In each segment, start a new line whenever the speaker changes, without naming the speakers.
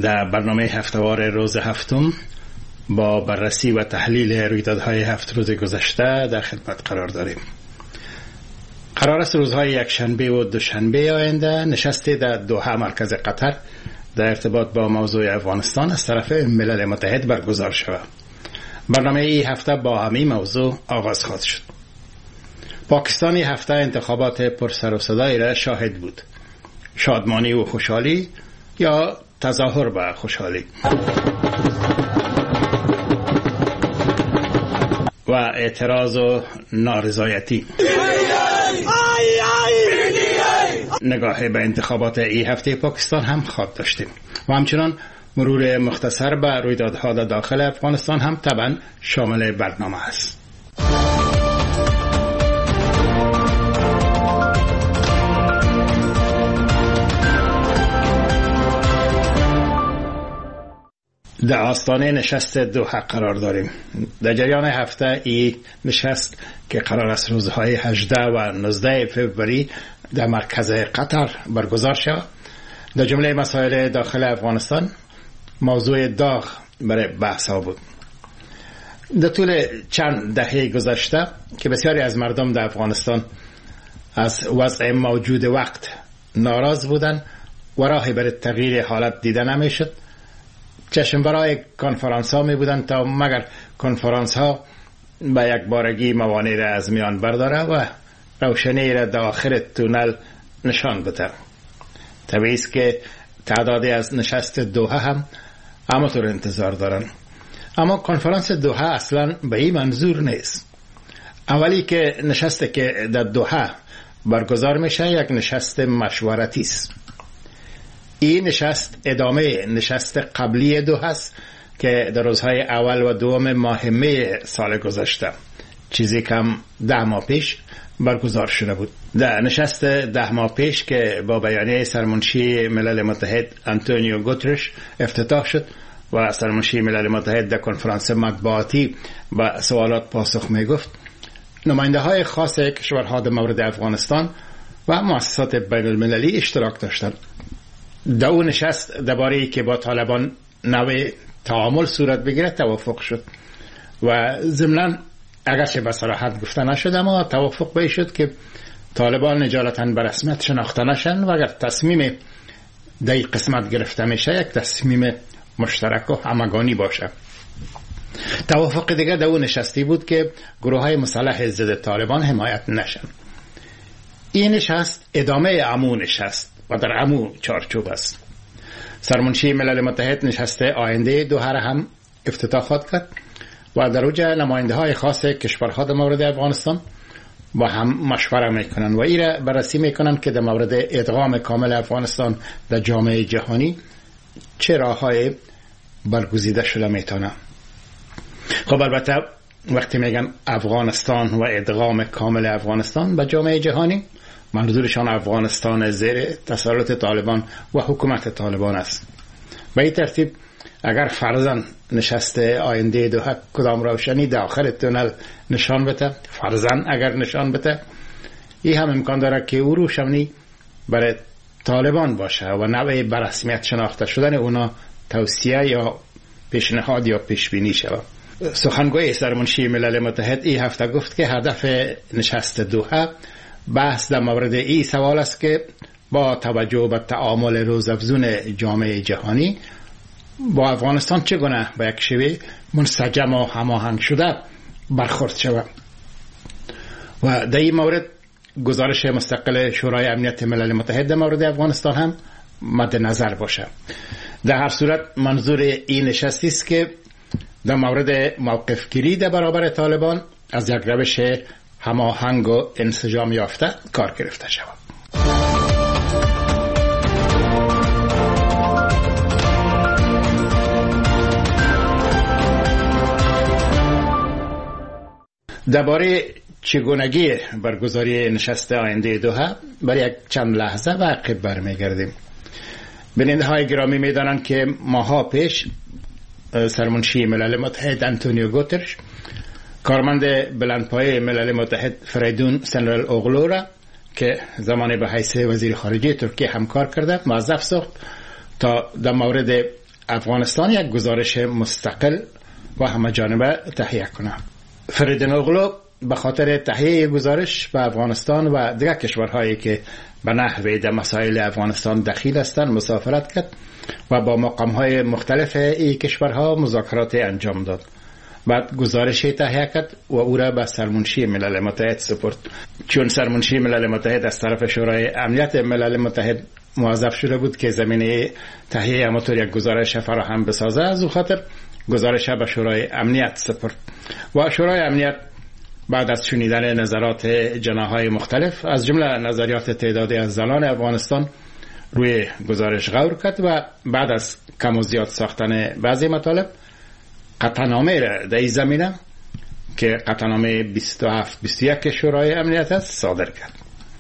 در برنامه هفتهوار روز هفتم با بررسی و تحلیل رویدادهای 7 روز گذشته در خدمت قرار داریم. قرار است روزهای یکشنبه و دوشنبه آینده نشستی در دوحه مرکز قطر در ارتباط با موضوع افغانستان از طرف ملل متحد برگزار شود. برنامه این هفته با همین موضوع آغاز خواهد شد. پاکستانی هفته انتخابات پرسر و صدایی را شاهد بود. شادمانی و خوشحالی یا تظاهر به خوشحالی و اعتراض و نارضایتی. نگاهی به انتخابات این هفته پاکستان هم خواب داشتیم و همچنان مرور مختصر به رویدادها در داخل افغانستان هم طبعا شامل برنامه است. در آستانه نشست دوحه قرار داریم. در جریان هفته ای نشست که قرار است روزهای 18 و 19 فوریه در مرکز قطر برگزار شود، در جمله مسائل داخل افغانستان موضوع داغ برای بحث ها بود. در طول چند دهه گذشته که بسیاری از مردم در افغانستان از وضع موجود وقت ناراض بودند و راهی برای تغییر حالت دیده نمیشد، چشم برای کنفرانس ها می بودند تا مگر کنفرانس ها به یک بارگی موانع را از میان برداره و روشنی را در آخر تونل نشان بده. طبیعی است که تعدادی از نشست دوحه هم همانطور انتظار دارند، اما کنفرانس دوحه اصلا به این منظور نیست. اولی که نشست که در دوحه برگزار میشه یک نشست مشورتی است. این نشست ادامه نشست قبلی دوحه است که در روزهای اول و دوم ماه می سال گذشته، چیزی کم 10 ماه پیش برگزار شده بود. در نشست 10 ماه پیش که با بیانیه سرمنشی ملل متحد آنتونیو گوترش افتتاح شد و سرمنشی ملل متحد در کنفرانس مطبوعاتی به سوالات پاسخ می گفت، نماینده های خاص کشورها در مورد افغانستان و مؤسسات بین المللی اشتراک داشتند. در اون نشست درباره که با طالبان نوع تعامل صورت بگیره توافق شد و ضمناً اگرچه به صراحت گفته نشد اما توافق به شد که طالبان اجالتاً به رسمیت شناخته نشن و اگر تصمیم در این قسمت گرفته میشه یک تصمیم مشترک و همگانی باشه. توافق دیگه در اون نشستی بود که گروه های مسلح ضد طالبان حمایت نشن. این نشست ادامه عمو نشست و در عمو چارچوب است. سرمنشی ملل متحد نشست آینده دوحه هم افتتاح خواهد کرد و در اوج نماینده های خاص کشورها در مورد افغانستان با هم مشوره میکنن و ایره بررسی میکنن که در مورد ادغام کامل افغانستان در جامعه جهانی چه راههای برگزیده شده میتونه. خب البته وقتی میگن افغانستان و ادغام کامل افغانستان به جامعه جهانی، منظورشان افغانستان زیر تسلط طالبان و حکومت طالبان است. به این ترتیب اگر فرضاً نشست آینده دوحه کدام روشنی در آخر تونل نشان بده، فرضاً اگر نشان بده، این هم امکان داره که او روشنی برای طالبان باشه و نوع به رسمیت شناخته شدن اونا توصیه یا پیشنهاد یا پیشبینی شود. سخنگوی سرمنشی ملل متحد این هفته گفت که هدف نشست دوحه بحث در مورد این سوال است که با توجه به تعامل روزافزون جامعه جهانی با افغانستان چگونه به یک شیوه منسجم و هماهنگ شده برخورد شود و در این مورد گزارش مستقل شورای امنیت ملل متحد در مورد افغانستان هم مد نظر باشه. در هر صورت منظور این نشستی است که در مورد موقف گیری در برابر طالبان از یک روش هماهنگ و انسجام یافته کار گرفته شود. درباره چگونگی برگزاری نشست آینده دوحه برای یک چند لحظه و عقب برمیگردیم. بیننده های گرامی میدانند که ماها پیش سرمنشی ملل متحد آنتونیو گوترش کارمند بلندپایه ملل متحد فریدون سنرال اوغلو را که زمانی به حیث وزیر خارجه ترکیه همکار کرده موظف ساخت تا در مورد افغانستان یک گزارش مستقل و همه جانبه تهیه کنه. فریدون اوغلو به خاطر تهیه گزارش به افغانستان و دیگر کشورهایی که به نحوی در مسائل افغانستان دخیل هستند مسافرت کرد و با مقامهای مختلف این کشورها مذاکرات انجام داد. بعد گزارشی تهیه کرد و او را به سرمنشی ملل متحد سپرد. چون سرمنشی ملل متحد از طرف شورای امنیت ملل متحد موظف شده بود که زمینه تهیه همانطور یک گزارش فراهم بسازه، از او خاطر گزارش به شورای امنیت سپرد و شورای امنیت بعد از شنیدن نظرات جناح‌های مختلف از جمله نظریات تعدادی از زنان افغانستان روی گزارش غور کرد و بعد از کم و زیاد ساختن بعضی مطالب قطعنامه را در این زمینه که قطعنامه 27-21 شورای امنیت است صادر کرد.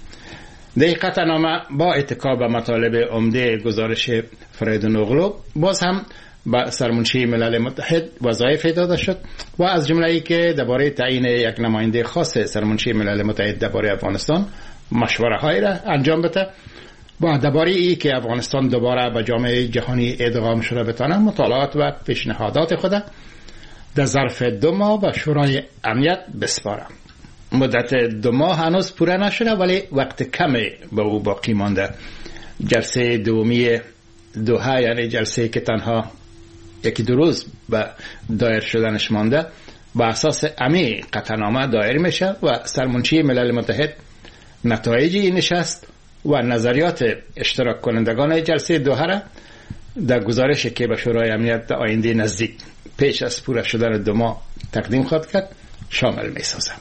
در این قطعنامه با اتکا به مطالب عمده گزارش فریدون اوغلو باز هم به سرمنشی ملل متحد وظایف داده شد و از جمله ای که درباره تعیین یک نماینده خاص سرمنشی ملل متحد درباره افغانستان مشوره های را انجام بده و درباره ای که افغانستان دوباره به جامعه جهانی ادغام شده بتانه مطالعات و پیشنهادات خود در ظرف 2 ماه به شورای امنیت بسپاره. مدت 2 ماه هنوز پوره نشده ولی وقت کمی به او باقی مانده. جلسه دومی دوحه، یعنی جلسه که تنها 1-2 روز به دایر شدنش مانده، با اساس امی قطعنامه دایر میشه و سرمنشی ملل متحد نتایج این نشست و نظریات اشتراک کنندگان جلسه دوحه را در گزارشی که به شورای امنیت در آینده نزدیک پیش از پوره شدن 2 ماه تقدیم خواهد کرد شامل می سازد.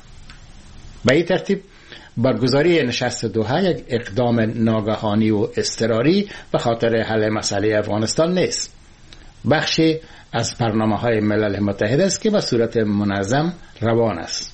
به این ترتیب برگزاری نشست دوحه یک اقدام ناگهانی و اضطراری به خاطر حل مسئله افغانستان نیست. بخشی از برنامه‌های ملل متحد است که به صورت منظم روان است.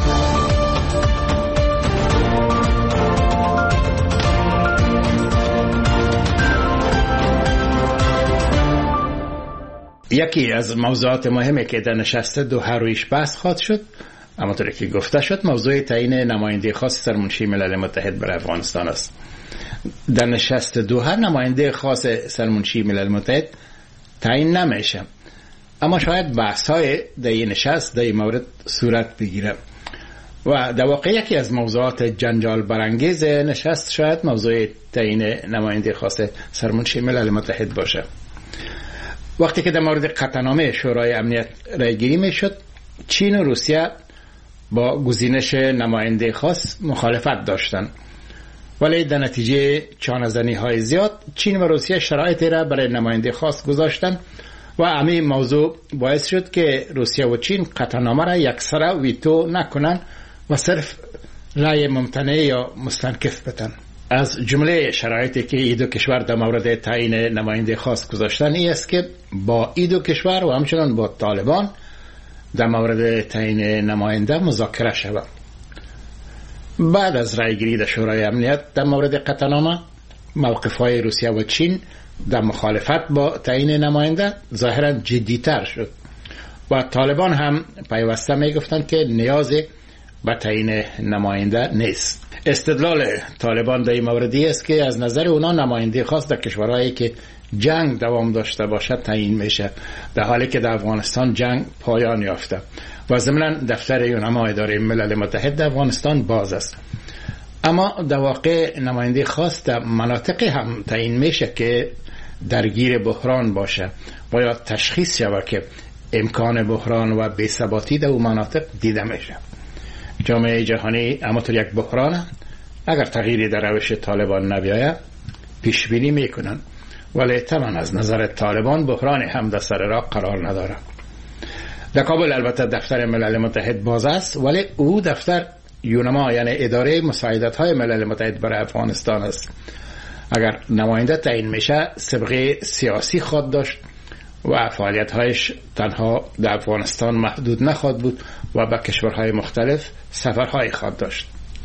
یکی از موضوعات مهمی که در نشست دوحه رویش بحث خواهد شد، همانطور که گفته شد، موضوع تعیین نماینده خاص سرمنشی ملل متحد برای افغانستان است. در نشست دوحه نماینده خاص سرمنشی ملل متحد تعیین نمیشه، اما شاید بحث‌های در این نشست در این مورد صورت بگیره و در واقع یکی از موضوعات جنجال برانگیز نشست شاید موضوع تعیین نماینده خاص سرمنشی ملل متحد باشه. وقتی که در مورد قطعنامه شورای امنیت رای گیری میشد، چین و روسیه با گزینش نماینده خاص مخالفت داشتند، ولی در نتیجه چانه‌زنی‌های زیاد چین و روسیه شرایطی را برای نماینده خاص گذاشتند و همین موضوع باعث شد که روسیه و چین قطعنامه را یکسره ویتو نکنند و صرف رای ممتنع یا مستنکف بدن. از جمله شرایطی که این 2 کشور در مورد تعیین نماینده خاص گذاشتن این است که با این 2 کشور و همچنان با طالبان در مورد تعیین نماینده مذاکره شود. بعد از رایگیری در شورای امنیت در مورد قطعنامه، موقف‌های روسیه و چین در مخالفت با تعیین نماینده ظاهراً جدی‌تر شد و طالبان هم پیوسته میگفتند که نیازی به تعیین نماینده نیست. استدلال طالبان در این موردی است که از نظر اونا نماینده خاص در کشورهایی که جنگ دوام داشته باشد تعیین میشه، در حالی که در افغانستان جنگ پایان یافته و ضمناً دفتر یونما اداره ملل متحد در افغانستان باز است. اما در واقع نماینده خاص در مناطقی هم تعیین میشه که درگیر بحران باشه و یا تشخیص شود که امکان بحران و بی‌ثباتی در اون مناطق دیده میشه. جامعه جهانی همانطور یک بحران اگر تغییری در روش طالبان نبیاید پیش بینی میکنن، ولی طبعا از نظر طالبان بحران هم در سر راه قرار نداره. در کابل البته دفتر ملل متحد باز است، ولی او دفتر یونما یعنی اداره مساعدت های ملل متحد برای افغانستان است. اگر نماینده تعیین میشه سابقه سیاسی خواهد داشت و فعالیت‌هایش تنها در افغانستان محدود نخواهد بود و به کشورهای مختلف سفرهای خواهد داشت.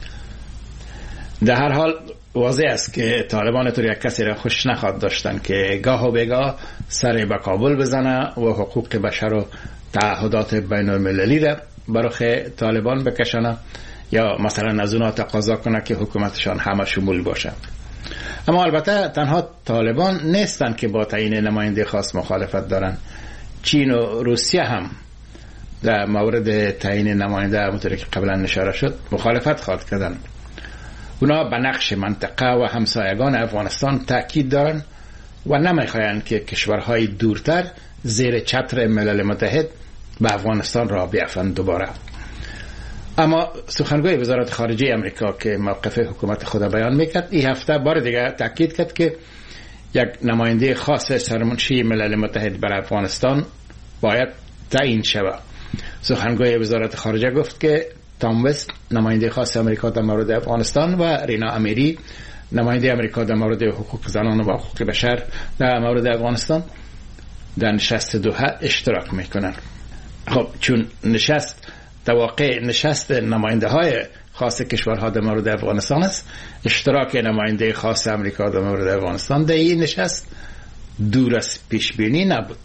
در هر حال واضح است که طالبان طور یک کسی را خوش نخواهد داشتن که گاه و بیگاه سر به کابل بزنه و حقوق بشر و تعهدات بین المللی را برای طالبان بکشانه یا مثلا از اونا تقاضا کنه که حکومتشان همه شمول باشه. اما البته تنها طالبان نیستن که با تعیین نماینده خاص مخالفت دارن. چین و روسیه هم در مورد تعیین نماینده همونطور که قبلا اشاره شد مخالفت خواهد کردن. اونا به نقش منطقه و همسایگان افغانستان تاکید دارن و نمیخواین که کشورهای دورتر زیر چتر ملل متحد به افغانستان را بیافند دوباره. اما سخنگوی وزارت خارجه امریکا که موقف حکومت خود بیان میکرد، این هفته بار دیگه تاکید کرد که یک نماینده خاص سرمنشی ملل متحد بر افغانستان باید تعیین شود. سخنگوی وزارت خارجه گفت که تام وست نماینده خاص امریکا در مورد افغانستان و رینا امیری نماینده امریکا در مورد حقوق زنان و حقوق بشر در مورد افغانستان در نشست دوحه اشتراک میکنن. خب چون نشست در واقع نشست نماینده های خاص کشورها در مورد افغانستان است، اشتراک نماینده خاص امریکا در مورد افغانستان در این نشست دور از پیش بینی نبود.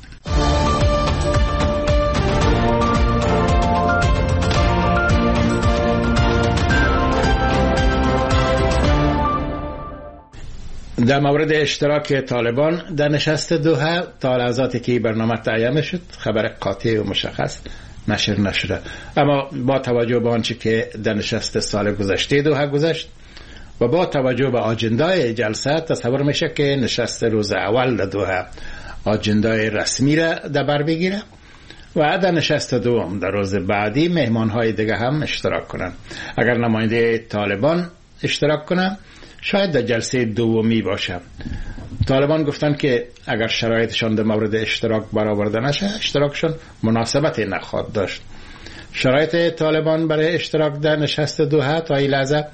در مورد اشتراک طالبان در نشست دوحه تا لحظاتی که برنامه تعیین شد خبر قاطع و مشخص نشر نشده، اما با توجه به آنچه که در نشست سال گذشته دوحه گذشت و با توجه به آجندای جلسه تصور میشه که نشست روز اول در دوحه آجندای رسمی را در بر بگیره و در نشست دوم در روز بعدی مهمانهای دیگه هم اشتراک کنند. اگر نماینده طالبان اشتراک کنند شاید در جلسه دومی باشه. طالبان گفتن که اگر شرایطشان در مورد اشتراک برآورده نشه اشتراکشون مناسبتی نخواهد داشت. شرایط طالبان برای اشتراک در نشست دوحه تا این لحظه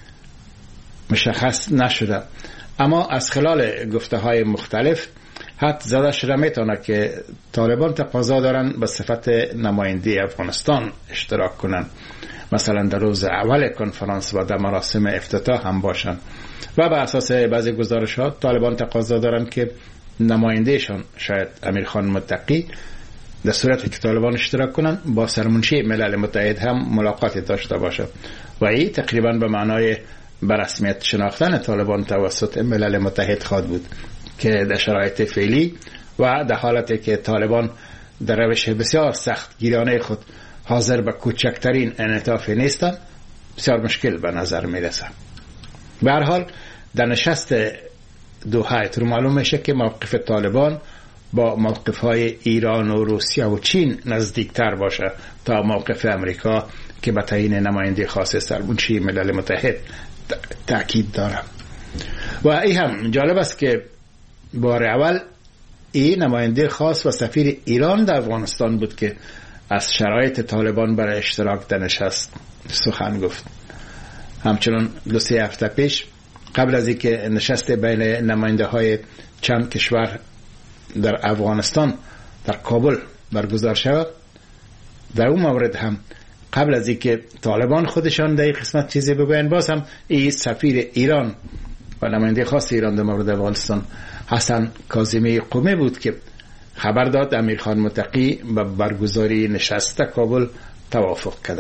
مشخص نشده، اما از خلال گفته های مختلف حد زده شده میتونه که طالبان تقاضا دارن به صفت نماینده افغانستان اشتراک کنن، مثلا در روز اول کنفرانس و در مراسم افتتاح هم باشن. و به اساس بعضی گزارشات طالبان تقاضا دارن که نمایندهشان شاید امیرخان متقی در صورتی که طالبان اشتراک کنن با سرمنشی ملل متحد هم ملاقاتی داشته باشه و این تقریبا به معنای به رسمیت شناختن طالبان توسط ملل متحد خواهد بود که در شرایط فعلی و در حالتی که طالبان در روش بسیار سخت گیرانه خود حاضر به کوچکترین انعطاف نیستن بسیار مشکل به نظر میرسه. به هر حال در نشست دوحه تو معلوم میشه که موقف طالبان با موقف های ایران و روسیه و چین نزدیکتر باشه تا موقف امریکا که به تعیین نماینده خاص سرمنشی ملل متحد تاکید داره. و این هم جالب است که بار اول این نماینده خاص و سفیر ایران در افغانستان بود که از شرایط طالبان برای اشتراک در نشست سخن گفت. همچنان 2-3 هفته پیش قبل از اینکه نشست بین نماینده های چند کشور در افغانستان در کابل برگزار شود، در اون مورد هم قبل از اینکه طالبان خودشان در این قسمت چیزی بگوین باز هم این سفیر ایران و نماینده خاص ایران در مورد افغانستان حسن کاظمی قمی بود که خبر داد امیرخان متقی به برگزاری نشست کابل توافق کرده.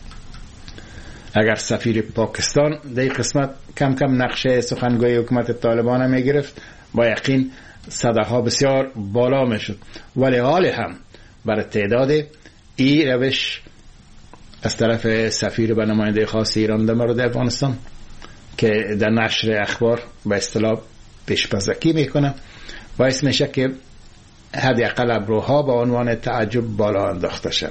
اگر سفیر پاکستان در این قسمت کم کم نقشه سخنگوی حکومت طالبان هم میگرفت با یقین صداها بسیار بالا میشد، ولی حال هم برای تعداد این روش از طرف سفیر به نماینده خاص ایران در مورد افغانستان که در نشر اخبار به اصطلاح پیش‌پزکی میکنه باعث میشه که حداقل ابروها با عنوان تعجب بالا انداخته شود.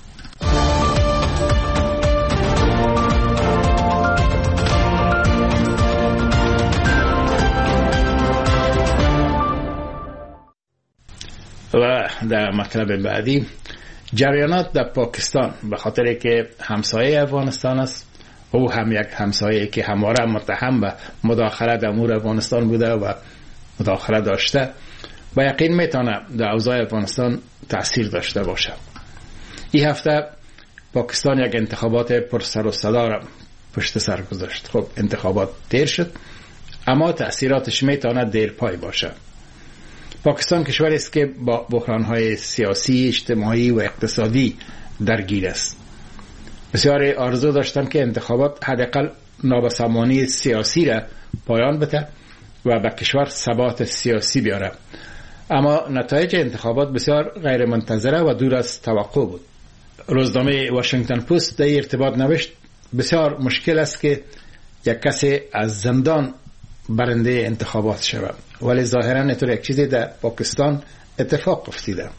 و در مطلب بعدی جریانات در پاکستان به خاطر که همسایه افغانستان است، او هم یک همسایه که همواره متهم به مداخله در امور افغانستان بوده و مداخله داشته با یقین میتونه در اوضاع افغانستان تأثیر داشته باشه. این هفته پاکستان یک انتخابات پر سر و صدا را پشت سر گذاشت. خب انتخابات دیر شد اما تأثیراتش میتونه دیر پای باشه. پاکستان کشوری است که با بحران‌های سیاسی، اجتماعی و اقتصادی درگیر است. بسیاری آرزو داشتن که انتخابات حداقل نابسامانی سیاسی را پایان بده و به کشور ثبات سیاسی بیاره. اما نتایج انتخابات بسیار غیر منتظره و دور از توقع بود. روزنامه واشنگتن پست در ارتباط نوشت بسیار مشکل است که یک کسی از زندان برنده انتخابات شود، ولی ظاهرا اینطور یک چیزی در پاکستان اتفاق افتاده.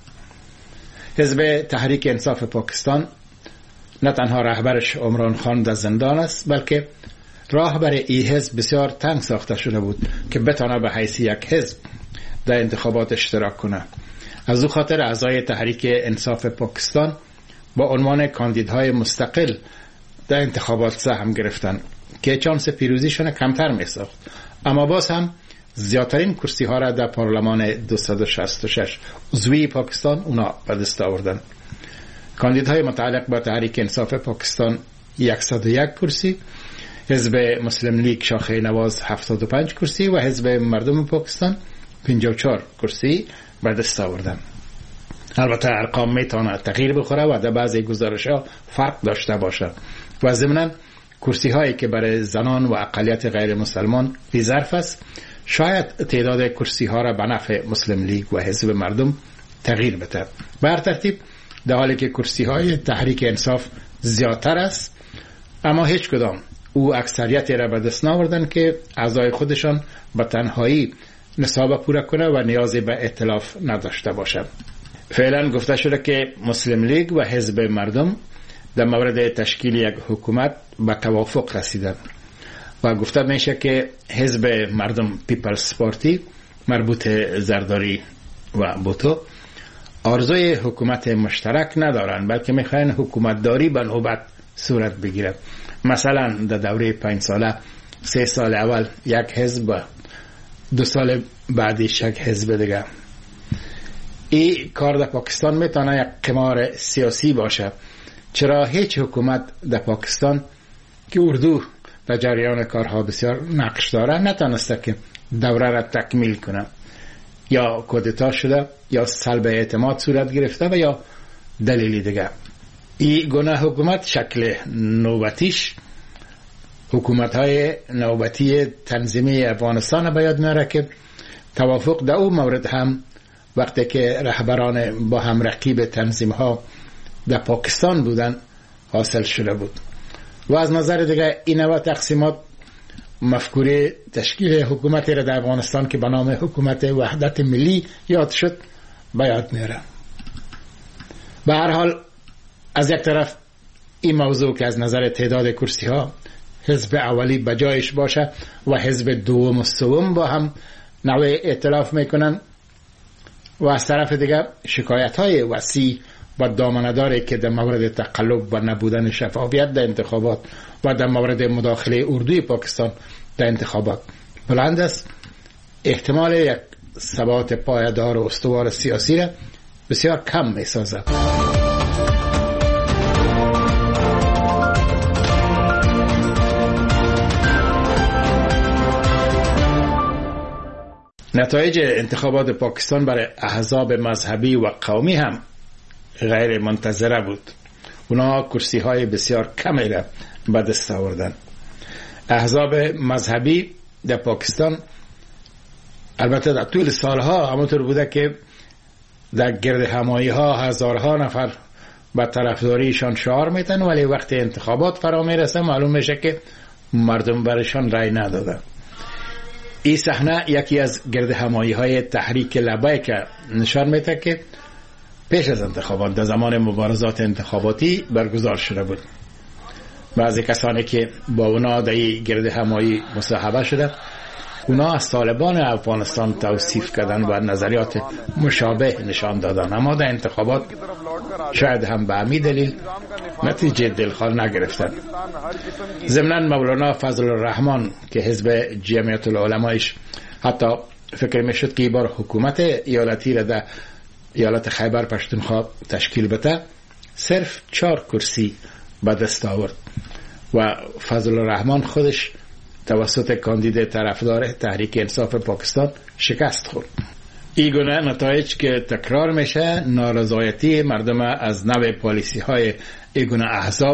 حزب تحریک انصاف پاکستان نه تنها رهبرش عمران خان در زندان است، بلکه راه برای این حزب بسیار تنگ ساخته شده بود که بتانه به حیث یک حزب در انتخابات اشتراک کنه. از او خاطر اعضای تحریک انصاف پاکستان با عنوان کاندیدهای مستقل در انتخابات سهم گرفتن که چانس پیروزیشون کمتر می ساخت، اما باز هم زیادترین کرسی ها را در پارلمان 266 عضوی پاکستان اونا به دست آوردن. کاندیدهای متعلق با تحریک انصاف پاکستان 101 کرسی، حزب مسلم لیگ شاخه نواز 75 کرسی و حزب مردم پاکستان 54 کرسی به دست آوردن. البته ارقام میتونه تغییر بخوره و در بعضی گزارش ها فرق داشته باشه و ضمناً کرسی هایی که برای زنان و اقلیت غیر مسلمان ریزرو است شاید تعداد کرسی ها را به نفع مسلم لیگ و حزب مردم تغییر بده. به هر ترتیب در حالی که کرسی های تحریک انصاف زیادتر است، اما هیچ کدام او اکثریتی را به دست نآوردن که اعضای خودشان به تنهایی نصاب پورا کنه و نیازی به ائتلاف نداشته باشد. فعلا گفته شده که مسلم لیگ و حزب مردم در مورد تشکیل یک حکومت به توافق رسیدند و گفته میشه که حزب مردم پیپلز پارتی مربوط زرداری و بوتو آرزوی حکومت مشترک ندارند، بلکه میخواین حکومت داری به نوبت صورت بگیرد. مثلا در دوره 5 ساله 3 سال اول یک حزب، 2 سال بعدش یک حزب دیگه. این کار در پاکستان میتونه یک قمار سیاسی باشه، چرا هیچ حکومت در پاکستان که اردو در جریان کارها بسیار نقش داره نتونسته که دوره را تکمیل کنه. یا کودتا شده، یا سلب اعتماد صورت گرفته و یا دلیلی دیگه. این گونه حکومت شکل نوبتیش حکومت های نوبتی تنظیمی افغانستان به یاد میاره که توافق در اون مورد هم وقتی که رهبران با هم رقیب تنظیم ها در پاکستان بودن حاصل شده بود. و از نظر دیگه این نوع تقسیمات مفکوره تشکیل حکومتی را در افغانستان که به نام حکومت وحدت ملی یاد شد به یاد میاره. به هر حال از یک طرف این موضوع که از نظر تعداد کرسی ها حزب اولی بجایش باشه و حزب دوم و سوم با هم نوع ائتلاف میکنن، و از طرف دیگر شکایت های وسیع و دامنه‌داری که در مورد تقلب و نبودن شفافیت در انتخابات و در مورد مداخله اردوی پاکستان در انتخابات بلند است، احتمال یک ثبات پایدار و استوار سیاسی را بسیار کم می‌سازد. نتایج انتخابات پاکستان برای احزاب مذهبی و قومی هم غیر منتظره بود. اونا کرسی های بسیار کمی را به دست آوردن. احزاب مذهبی در پاکستان البته در طول سالها همونطور بوده که در گرد همایی ها هزارها نفر به طرفداریشان شعار میتن، ولی وقتی انتخابات فرا میرسه معلوم میشه که مردم برشان رای ندادن. این صحنه یکی از گرد همایی های تحریک لبیک نشان میده که پیش از انتخابات در زمان مبارزات انتخاباتی برگزار شده بود. بعضی کسانی که با اونا در گرد همایی مصاحبه شده، اونا از طالبان افغانستان توصیف کردن و نظریات مشابه نشان دادن، اما در انتخابات شاید هم به همین دلیل نتیجه دلخواه نگرفتن. ضمناً مولانا فضل الرحمن که حزب جمعیت العلمایش حتی فکر میشد که این بار حکومت ایالتی را در ایالت خیبر پشتونخوا تشکیل بده، صرف 4 کرسی به دست آورد و فضل الرحمن خودش توسط کاندید طرفدار تحریک انصاف پاکستان شکست خورد. این گونه نتایج که تکرار میشه، نارضایتی مردم از نوع پالیسی های این گونه احزاب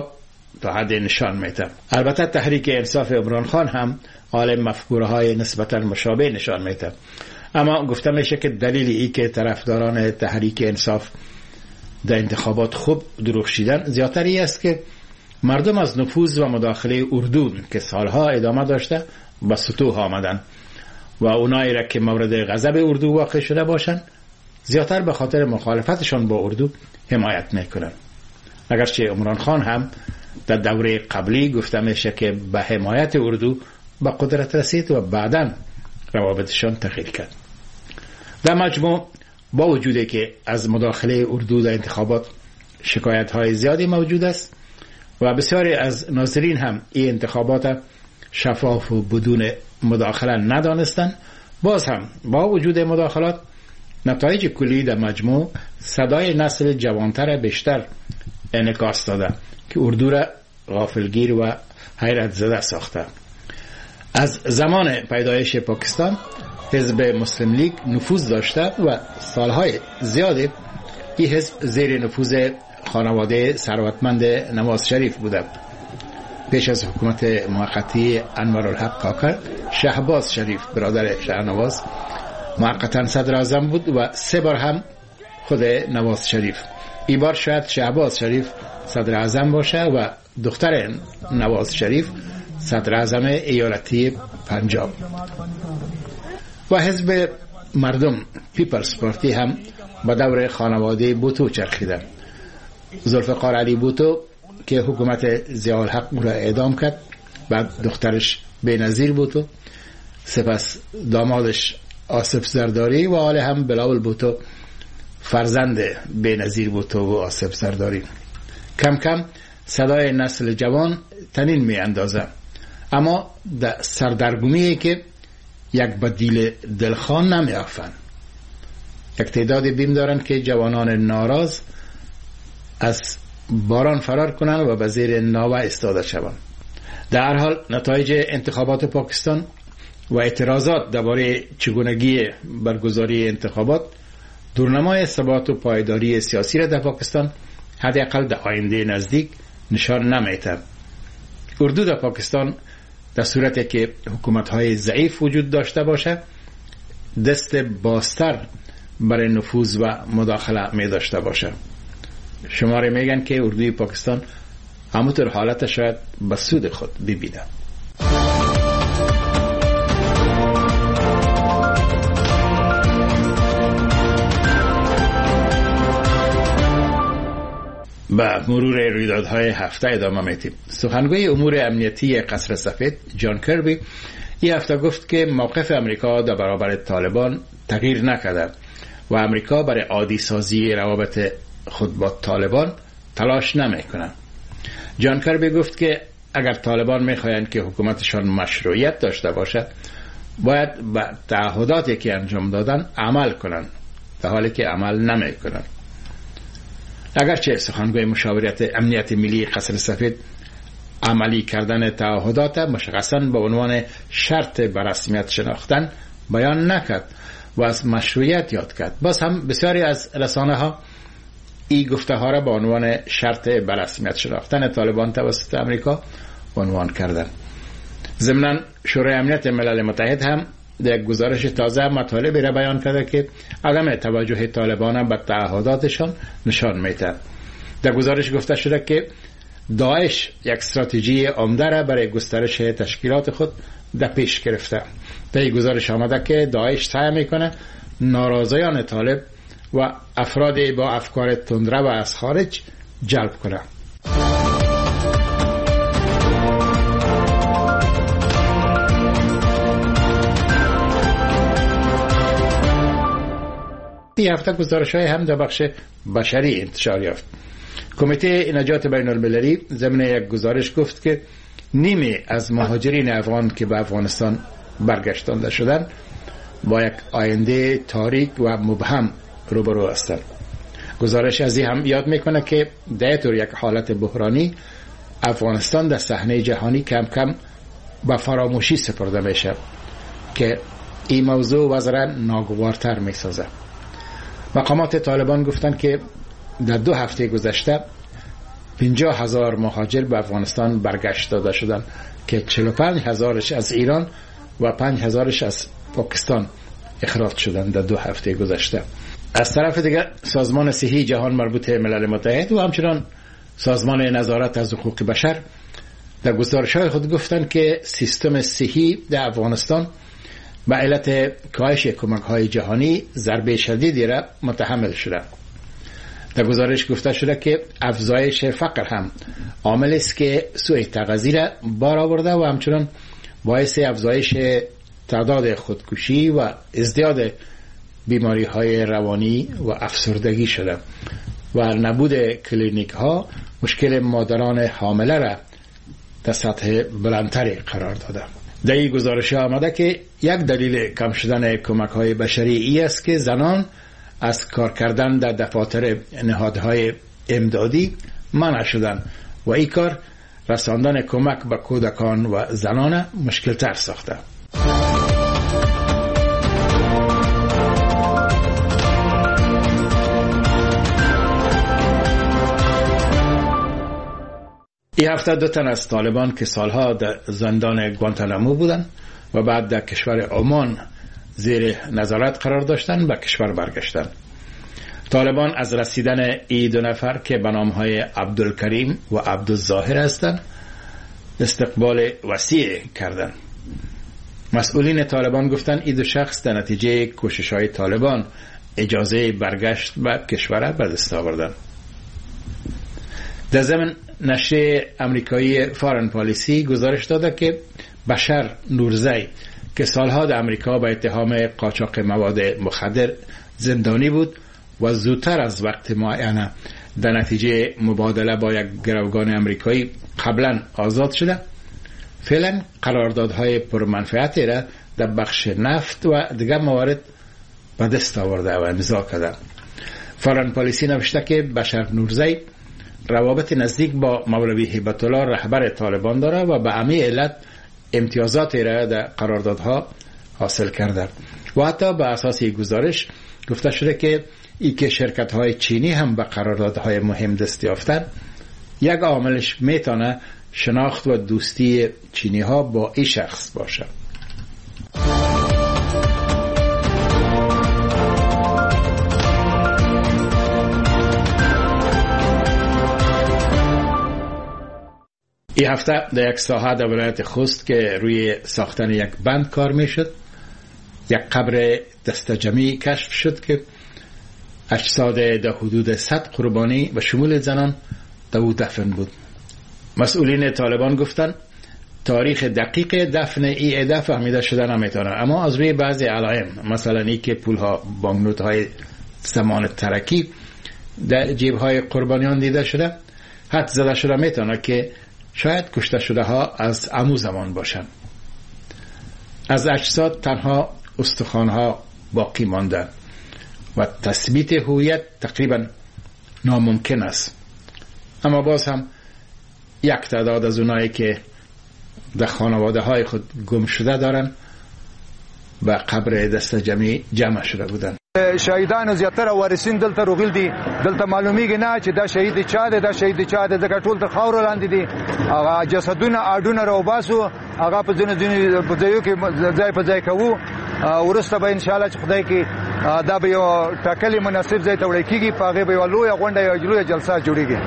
تا حد نشان میده. البته تحریک انصاف عمران خان هم حال مفکورهای نسبتا مشابه نشان میده، اما گفته میشه که دلیل ای که طرفداران تحریک انصاف در انتخابات خوب درخشیدن زیادتری است که مردم از نفوذ و مداخله اردو که سالها ادامه داشته به سطوح آمدن و اونایی را که مورد غضب اردو واقع شده باشند زیادتر به خاطر مخالفتشان با اردو حمایت میکنن. اگرچه عمران خان هم در دوره قبلی گفته میشه که به حمایت اردو به قدرت رسید و بعداً روابطشان تغییر کرد. در مجموع با وجودی که از مداخله اردو در انتخابات شکایت های زیادی موجود است و بسیاری از ناظرین هم این انتخابات شفاف و بدون مداخله ندانستند، باز هم با وجود مداخلات نتایج کلی در مجموع صدای نسل جوانتر بیشتر انعکاس داده که اردو را غافلگیر و حیرت زده ساخته. از زمان پیدایش پاکستان حزب مسلم لیگ نفوذ داشته و سالهای زیادی این حزب زیر نفوذ خانواده ثروتمند نواز شریف بوده. پیش از حکومت موقتی انوارالحق کاکر، شهباز شریف برادر شهنواز موقتا صدر اعظم بود و 3 بار هم خود نواز شریف. این بار شاید شهباز شریف صدر اعظم باشه و دختر نواز شریف صدر اعظم ایالتی پنجاب. و حزب مردم پیپلز پارتی هم با دور خانواده بوتو چرخیده. ذوالفقار علی بوتو که حکومت ضیاءالحق او را اعدام کرد، بعد دخترش بینظیر بوتو، سپس دامادش آصف زرداری و حال هم بلاول بوتو فرزند بینظیر بوتو و آصف زرداری. کم کم صدای نسل جوان تنین می اندازه، اما در سردرگمیه که یک بدیل دلخوان نمی آفن. یک تعداد بیم دارن که جوانان ناراض از باران فرار کنن و به زیر ناوه استاده شوند. در هر حال نتایج انتخابات پاکستان و اعتراضات درباره چگونگی برگزاری انتخابات دورنمای ثبات و پایداری سیاسی را در پاکستان حداقل در آینده نزدیک نشان نمیده. اردو در پاکستان در صورتی که حکومت‌های ضعیف وجود داشته باشه دست بازتر برای نفوذ و مداخله می داشته باشه. شماره میگن که اردوی پاکستان همونطور حالت شاید به سود خود ببینه. با مرور رویدادهای هفته ادامه میدیم. سخنگوی امور امنیتی قصر سفید جان کربی این هفته گفت که موقف امریکا در برابر طالبان تغییر نکرده و امریکا برای عادی سازی روابط خود با طالبان تلاش نمیکنه. جان کربی گفت که اگر طالبان میخواین که حکومتشان مشروعیت داشته باشه باید به تعهداتی که انجام دادن عمل کنن، در حالی که عمل نمیکنن. اگرچه سخنگوی مشاورت امنیت ملی قصر سفید عملی کردن تعهدات مشخصاً به عنوان شرط به رسمیت شناختن بیان نکرد و از مشروعیت یاد کرد، باز هم بسیاری از رسانه ها این گفته ها را به عنوان شرط به رسمیت شناختن طالبان توسط امریکا عنوان کردند. ضمناً شورای امنیت ملل متحد هم در گزارش تازه مطالبی را بیان کرده که عدم توجه طالبان به تعهداتشان نشان میده. در گزارش گفته شده که داعش یک استراتژی عمده را برای گسترش تشکیلات خود در پیش گرفته. در این گزارش آمده که داعش سعی میکنه ناراضیان طالب و افراد با افکار تندرو از خارج جلب کنه. این هفته گزارش‌های هم در بخش بشری انتشار یافت. کمیته نجات بین المللی ضمن یک گزارش گفت که نیمی از مهاجرین افغان که به افغانستان برگشتانده شدند با یک آینده تاریک و مبهم روبرو هستند. گزارش از این هم یاد میکنه که در طور یک حالت بحرانی افغانستان در صحنه جهانی کم کم به فراموشی سپرده میشه که این موضوع وضع ناگوارتر میسازه. مقامات طالبان گفتند که در 2 هفته گذشته 50,000 مهاجر به افغانستان برگشت داده شدند که 45,000ش از ایران و 5,000ش از پاکستان اخراج شدند در 2 هفته گذشته. از طرف دیگر سازمان صحی جهان مربوط ملل متحد و همچنان سازمان نظارت از حقوق بشر در گزارش‌های خود گفتند که سیستم صحی در افغانستان به علت کاهش کمک‌های جهانی ضربه شدیدی را متحمل شده. در گزارش گفته شده که افزایش فقر هم عامل است که سوء تغذیه را بار آورده و همچنان باعث افزایش تعداد خودکشی و ازدیاد بیماری‌های روانی و افسردگی شده و نبود کلینیک‌ها مشکل مادران حامله را در سطح بلندتری قرار داده. در این گزارش آمده که یک دلیل کم شدن کمک‌های بشری ای است که زنان از کار کردن در دفاتر نهادهای امدادی منع شدند و این کار رساندن کمک به کودکان و زنان مشکل تر ساخته. این هفته 2 تن از طالبان که سالها در زندان گوانتانامو بودند و بعد در کشور عمان زیر نظارت قرار داشتند به کشور برگشتند. طالبان از رسیدن این 2 نفر که به نامهای عبدالکریم و عبدالظاهر هستند استقبال وسیع کردند. مسئولین طالبان گفتند این 2 شخص در نتیجه کوشش‌های طالبان اجازه برگشت به کشور به دست آوردند. در ضمن نشریه امریکایی فارن پالیسی گزارش داده که بشر نورزی که سالها در امریکا به اتهام قاچاق مواد مخدر زندانی بود و زودتر از وقت معین در نتیجه مبادله با یک گروگان امریکایی قبلا آزاد شده، فعلا قراردادهای پرمنفعتی را در بخش نفت و دیگر موارد به دست آورده و امضا کرده. فارن پالیسی نوشته که بشر نورزی روابط نزدیک با مولوی هیبت الله رهبر طالبان داره و به همین علت امتیازاتی را در قراردادها حاصل کرده و حتی به اساس گزارش گفته شده که ای که شرکت‌های چینی هم به قراردادهای مهم دست یافتند، یک عاملش میتونه شناخت و دوستی چینی‌ها با این شخص باشه. این هفته در یک ساحه در ولایت خوست که روی ساختن یک بند کار میشد، یک قبر دستجمعی کشف شد که اجساد در حدود 100 قربانی و شمول زنان در او دفن بود. مسئولین طالبان گفتند تاریخ دقیق دفن این عده فهمیده شده نمیتونه، اما از روی بعضی علائم مثلا این که پولها بانکنوت‌های زمان ترکی در جیب‌های قربانیان دیده شده، حد زده شده میتونه که شاید کشته شده ها از عمو زمان باشند. از اجساد تنها استخوان‌ها باقی مانده و تثبیت هویت تقریبا ناممکن است، اما باز هم یک تعداد از اونایی که در خانواده های خود گم شده دارن به قبر دستجمعی جمع شده بودن.
شهیدانو زیاتره وارثین دلته روغل دي، دلته معلومیږي نه چې دا شهید چا دی، دا شهید چا دی، ځکه ټول د خاورو لاندې دي. هغه جسدونه اډونه راوباسو، هغه په ځینو ځایو کې ځای په ځای کوو. ورسته به ان شاء الله چې خدای کې دا به یو ټاکلي مناسب ځای ته وړي کېږي، په هغې به یوه لویه غونډه یا لویه جلسه جوړېږي.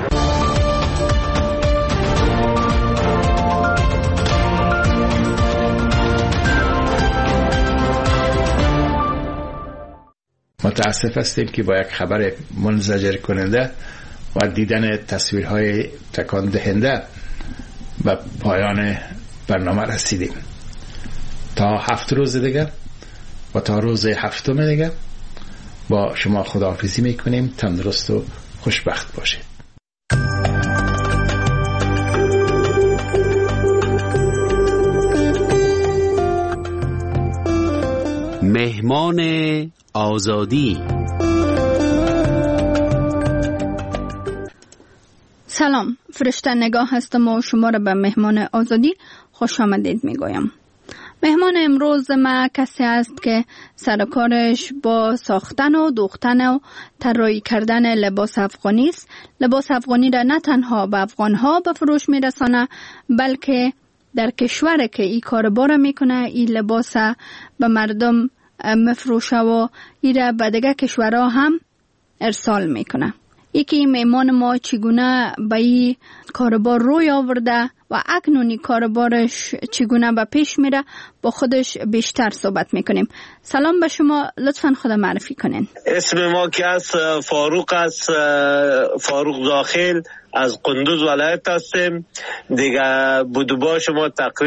متاسف هستیم که با یک خبر منزجر کننده و دیدن تصویرهای تکان دهنده به پایان برنامه رسیدیم. تا 7 روز دیگه و تا روز 7 دیگه با شما خداحافظی میکنیم. تندرست و خوشبخت باشید.
مهمان آزادی.
سلام، فرشته نگاه هستم و شما را به مهمان آزادی خوش آمدید میگویم. مهمان امروز ما کسی است که سرکارش با ساختن و دوختن و طراحی کردن لباس افغانی است. لباس افغانی را نه تنها به افغانها به فروش میرسانه، بلکه در کشور که این کاربار میکنه این لباس به مردم مفروشه و این را به دیگه کشورها هم ارسال میکنه. یکی مهمان ما چگونه به این کاربار روی آورده و اکنونی کاربارش چگونه به پیش میره با خودش بیشتر صحبت میکنیم. سلام به شما، لطفاً خود معرفی کنین.
اسم ما که از فاروق است، فاروق داخل از قندوز ولایت هستیم دیگه. بودوبا شما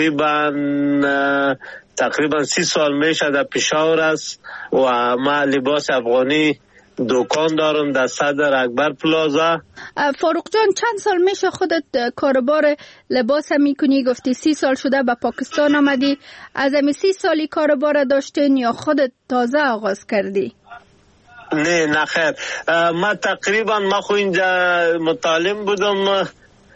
تقریبا 30 سال میشه در پشاور است و ما لباس افغانی دکان دارم در صدر اکبر پلازا.
فاروق جان، چند سال میشه خودت کاربار لباس میکنی؟ گفتی 30 سال شده به پاکستان آمدی. از امی 30 سالی کاربار داشتین یا خودت تازه آغاز کردی؟
نه خیر، ما تقریبا خو اینجا متعلم بودم،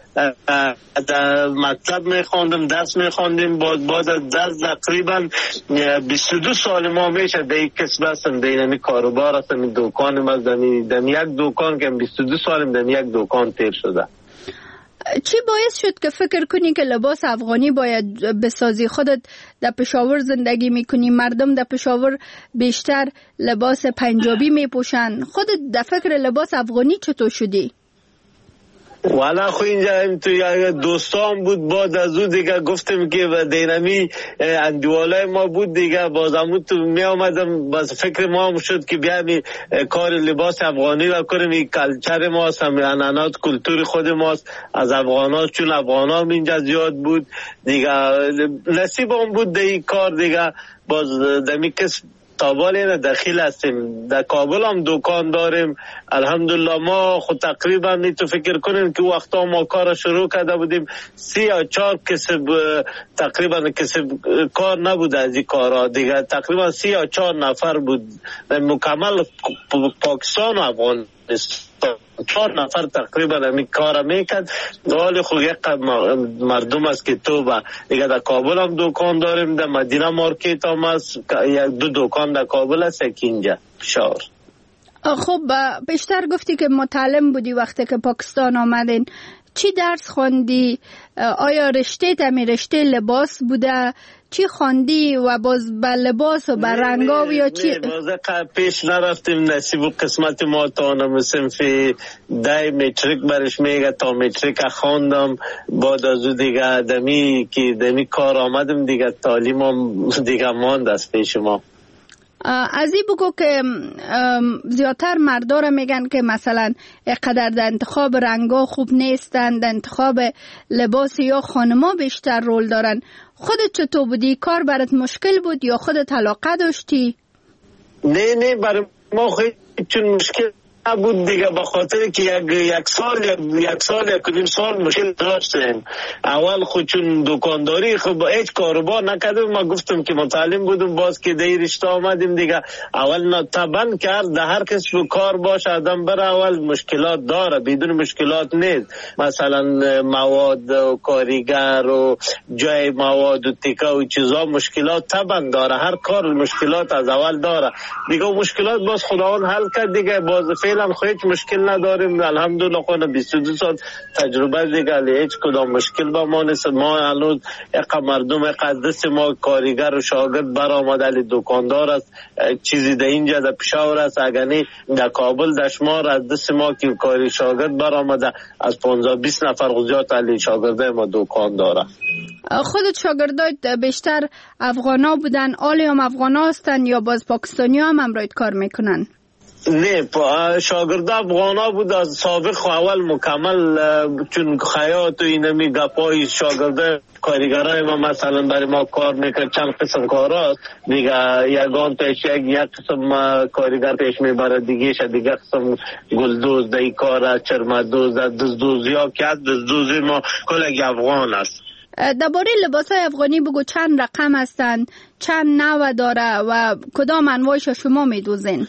در مکتب میخوندم، درس میخوندیم. بعد از درس تقریبا 22 سال ما میشه در یک کسب هستم، در این کاروبار هستم. این دکانم از در یک دکان که 22 سالم در یک دکان تیر شده.
چی باعث شد که فکر کنی که لباس افغانی باید بسازی؟ خودت در پشاور زندگی میکنی، مردم در پشاور بیشتر لباس پنجابی میپوشن، خودت در فکر لباس افغانی چطور شدی؟
والا خو اینجا تو یک دوستان بود، بعد از او دیگه گفتم که دینمی اندوالای ما بود دیگه، بازمون تو می آمدم، باز فکر ما هم شد که بیایم کار لباس افغانی را کنیم. این کلچر ماست، هم انانات کلتور خود ماست از افغانات، چون افغانا هم اینجا زیاد بود دیگه. نصیب هم بود در این کار دیگه. باز دمی کس تابالی داخل هستیم. در کابل هم دکان داریم الحمدلله. ما خود تقریبا تو فکر کنیم که وقتا ما کار شروع کرده بودیم 3 یا 4 کسب، تقریبا کسب کار نبود از این کارا دیگه. تقریبا 3 یا 4 نفر بود مکمل پاکستان و افغانستان. 4 نفر تقریبا همین کار میکرد. حال خود یک مردم است که تو با دیگه در کابل هم دکان داریم، در مدینه مارکت هم است، 1-2 دکان در کابل است، یک اینجا پشاور.
خب بیشتر گفتی که متعلم بودی وقتی که پاکستان آمدین. چی درس خوندی؟ آیا رشته تمی رشته لباس بوده؟ چی خواندی و باز به لباس و به رنگا یا چی؟
باز پیش نرفتیم، نصیب و قسمت ما تا نمسیم فی 10 متریک برش میگه، تا متریک خواندم. بعد از او دیگه دمی کار آمدم دیگه، تعلیمم دیگه ماند از پیش ما.
از این بگو که زیادتر مردا را میگن که مثلا اقدر در انتخاب رنگا خوب نیستن، در انتخاب لباس یا خانما بیشتر رول دارن. خودت چطور بودی؟ کار برات مشکل بود یا خودت علاقه داشتی؟
نه برای ما خیلی چون مشکل بود دیگه، به خاطر که یک سال 1.5 سال مشکل داشتیم. اول خود چون دکانداری خب هیچ کاروبار نکردم. ما گفتم که متعلم بودم، باز که در رشته آمدیم دیگه. اول طبعا کرد در هر کس رو کار باشه آدم بر اول مشکلات داره، بدون مشکلات نیست. مثلا مواد و کاریگر و جای مواد و تیکه و چیزا مشکلات طبعا داره، هر کار مشکلات از اول داره دیگه. مشکلات باز خداوند حل کرد دیگه. باز فعلا هیچ مشکل نداریم الحمدلله. خود 22 سال تجربه دیگه، هیچ کدام مشکل با ما نیست. ما هنوز یک مردم یک دست ما کارگر و شاگرد برآمده، علی دکاندار است، چیزی در اینجا در پشاور است، اگرنی در کابل دشمار از دست ما که کاری شاگرد برآمده از 15-20 نفر غزیات علی شاگرده ما دکان داره.
خودت شاگردات بیشتر افغانا بودن؟ آلی هم افغانا هستن یا باز پاکستانی هم امرایت کار میکنن؟
نه شاگرد افغانا بود از سابق اول مکمل، چون خیاط و اینمی گپای شاگرده کارگرای ما مثلا برای ما کار میکرد. چند قسم کارا دیگه، یگان پیش یک قسم کارگر پیش میبره دیگه دیگه قسم گلدوز دای کار، چرمدوز، دزدوزی ها که از دزدوزی ما کلگی افغان است.
درباره لباسای افغانی بگو، چند رقم هستن، چند نوع داره و کدام انواعش شما میدوزین؟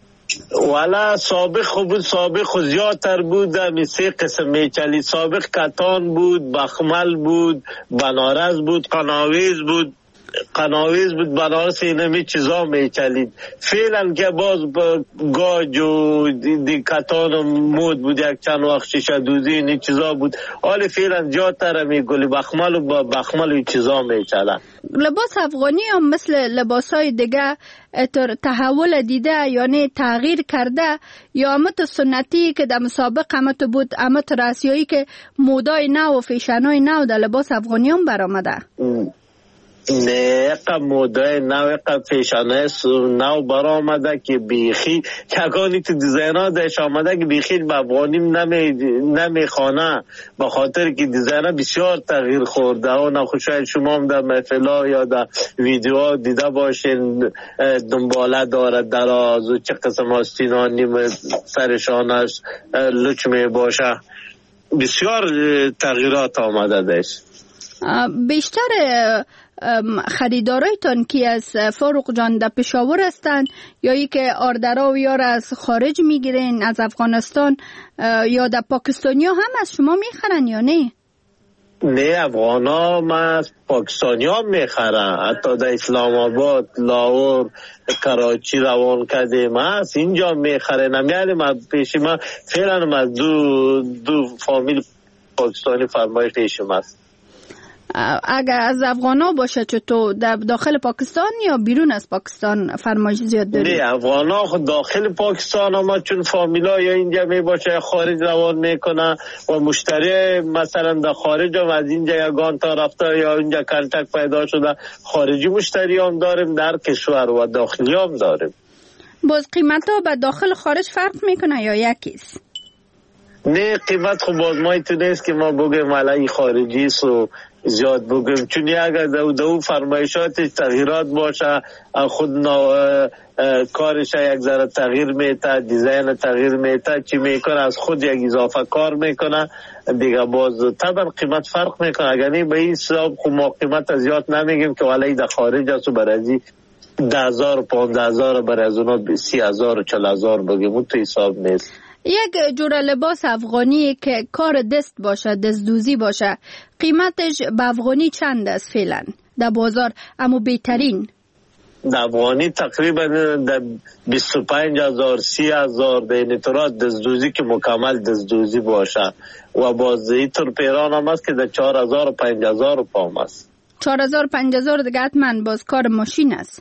والا سابق زیادتر بود. می 3 قسم میچلی. سابق کتان بود، بخمل بود، بنارس بود، قناویز بود. قناویز بود بنابراین اینمی چیزا میچلید. فعلا که باز با گاج و دیکتان و مود بود یک چند وقت شیشه دوزی این چیزا بود. حالی فعلا جا ترمی گلی بخمل و با بخمل و چیزا میچلن.
لباس افغانی هم مثل لباس های دیگه تحول دیده یعنی تغییر کرده یا امت سنتی که در مسابق امت بود امت راسیایی که مودای نو و فیشنای نو در لباس افغانی هم برآمده؟
نه اقا مودای نو اقا فیشنای نو برآمده که بیخی یکانی تو دیزاینا داشت آمده که بیخی به افغانیم نمیخوانه به خاطر که دیزاینا بسیار تغییر خورده و نخوشاید شما هم در محفلا یا در ویدیوها دیده باشین دنباله داره دراز و چه قسم آستینانی سرشانش لچ می باشه بسیار تغییرات آمده داشت.
بیشتر خریدارایتان کی از فاروق جان در پشاور هستند یا ای که آردرا و یار از خارج میگیرین از افغانستان یا در پاکستانی ها هم از شما میخرن یا نه؟
نه افغان ها ما پاکستانی ها میخرن حتی در اسلام آباد لاهور کراچی روان کردیم هست اینجا میخرن. نمیالی ما پیشی ما فعلا ما دو فامیل پاکستانی فرمایش پیشیم هست.
اگر از افغان ها باشه چطور در داخل پاکستان یا بیرون از پاکستان فرمایش زیاد داری؟
نه افغان ها داخل پاکستان ما چون فامیلا یا اینجا می باشه خارج روان میکنه و مشتری مثلا در خارج هم از اینجا یگان تا رفته یا اینجا کنتک پیدا شده خارجی مشتری هم داریم در کشور و داخلی هم داریم.
باز قیمت ها به داخل خارج فرق میکنه یا یکیست؟
نه قیمت خب باز ما ایتو نیست که ما بگیم علی خارجی است و زیاد بگیم چون اگر دو فرمایشات تغییرات باشه خود کارش یک ذره تغییر میته دیزاین تغییر میته چی میکنه از خود یک اضافه کار میکنه دیگه باز طبعا قیمت فرق میکنه. اگر نه به این حساب خب ما قیمت زیاد نمیگیم که ولی در خارج است و برازی 10,000 15,000 برای از اونا 30,000 و 40,000 بگیم اون تو حساب نیست.
یک جور لباس افغانی که کار دست باشه دستدوزی باشه قیمتش به افغانی چند است فعلا در بازار اما بهترین؟
در افغانی تقریبا در 25,000 30,000 دین طور دستدوزی که مکمل دستدوزی باشه و باز اینطور پیران هم است که در 4,000 و 5,000 پام است.
4,000 5,000 دیگه حتما باز کار ماشین است.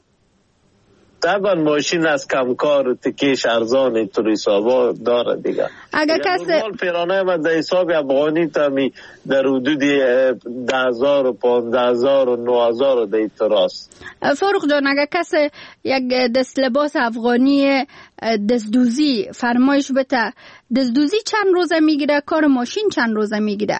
طبعا ماشین از کمکار و تکیش ارزان اینطور حسابا داره دیگه.
اگر کسی
نورمال پیرانه من در حساب افغانی تامی در حدود 10,000 و 15,000 و 9,000 در اینطور است.
فاروق جان اگر کسی یک دست لباس افغانی دستدوزی فرمایش بده دستدوزی چند روزه میگیره کار ماشین چند روزه میگیره؟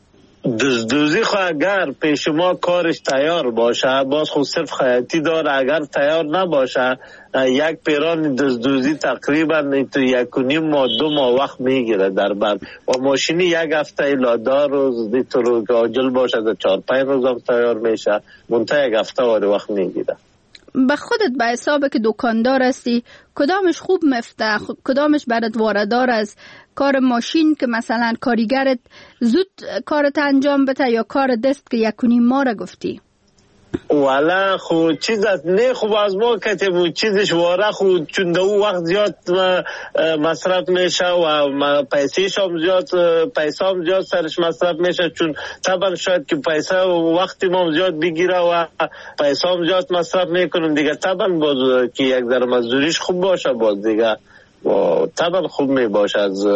دزدوزی خو اگر پیش ما کارش تیار باشه باز خود صرف خیاطی داره اگر تیار نباشه یک پیران دزدوزی تقریبا 1.5 ماه 2 ماه وقت میگیره در بر و ماشینی 1 هفته الی 2 روز دیطور که عاجل باشه در 4-5 روز هم تیار میشه منتها 1 هفته وقت میگیره.
به خودت به حساب که دکاندار هستی کدامش خوب مفته کدامش برات واردار از کار ماشین که مثلا کارگرت زود کارت انجام بده یا کار دست که 1.5 ماه را گفتی؟
والا خود چیزت نه خوب از ما کتبو چیزش واره خود چون دو وقت زیاد مصرف میشه و پیسیش هم زیاد سرش مصرف میشه چون طبعا شاید که پیسه و وقتی ما زیاد بگیره و پیسه هم زیاد مصرف میکنم دیگه طبعا باز که یک ذره مزدوریش خوب باشه باز دیگه طبعا خوب میباشه از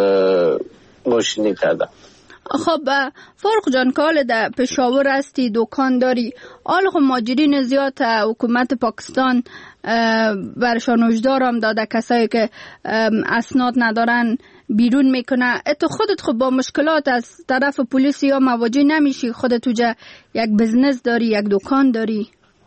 ماشینی کرده.
خب فاروق جان کال در پشاور هستی دکان داری آل خب ماجرین زیاد حکومت پاکستان برشان وجدار هم داده کسایی که اسناد ندارن بیرون میکنه اتو خودت خب با مشکلات از طرف پلیس یا مواجه نمیشی خودت توجه یک بزنس داری یک دکان داری؟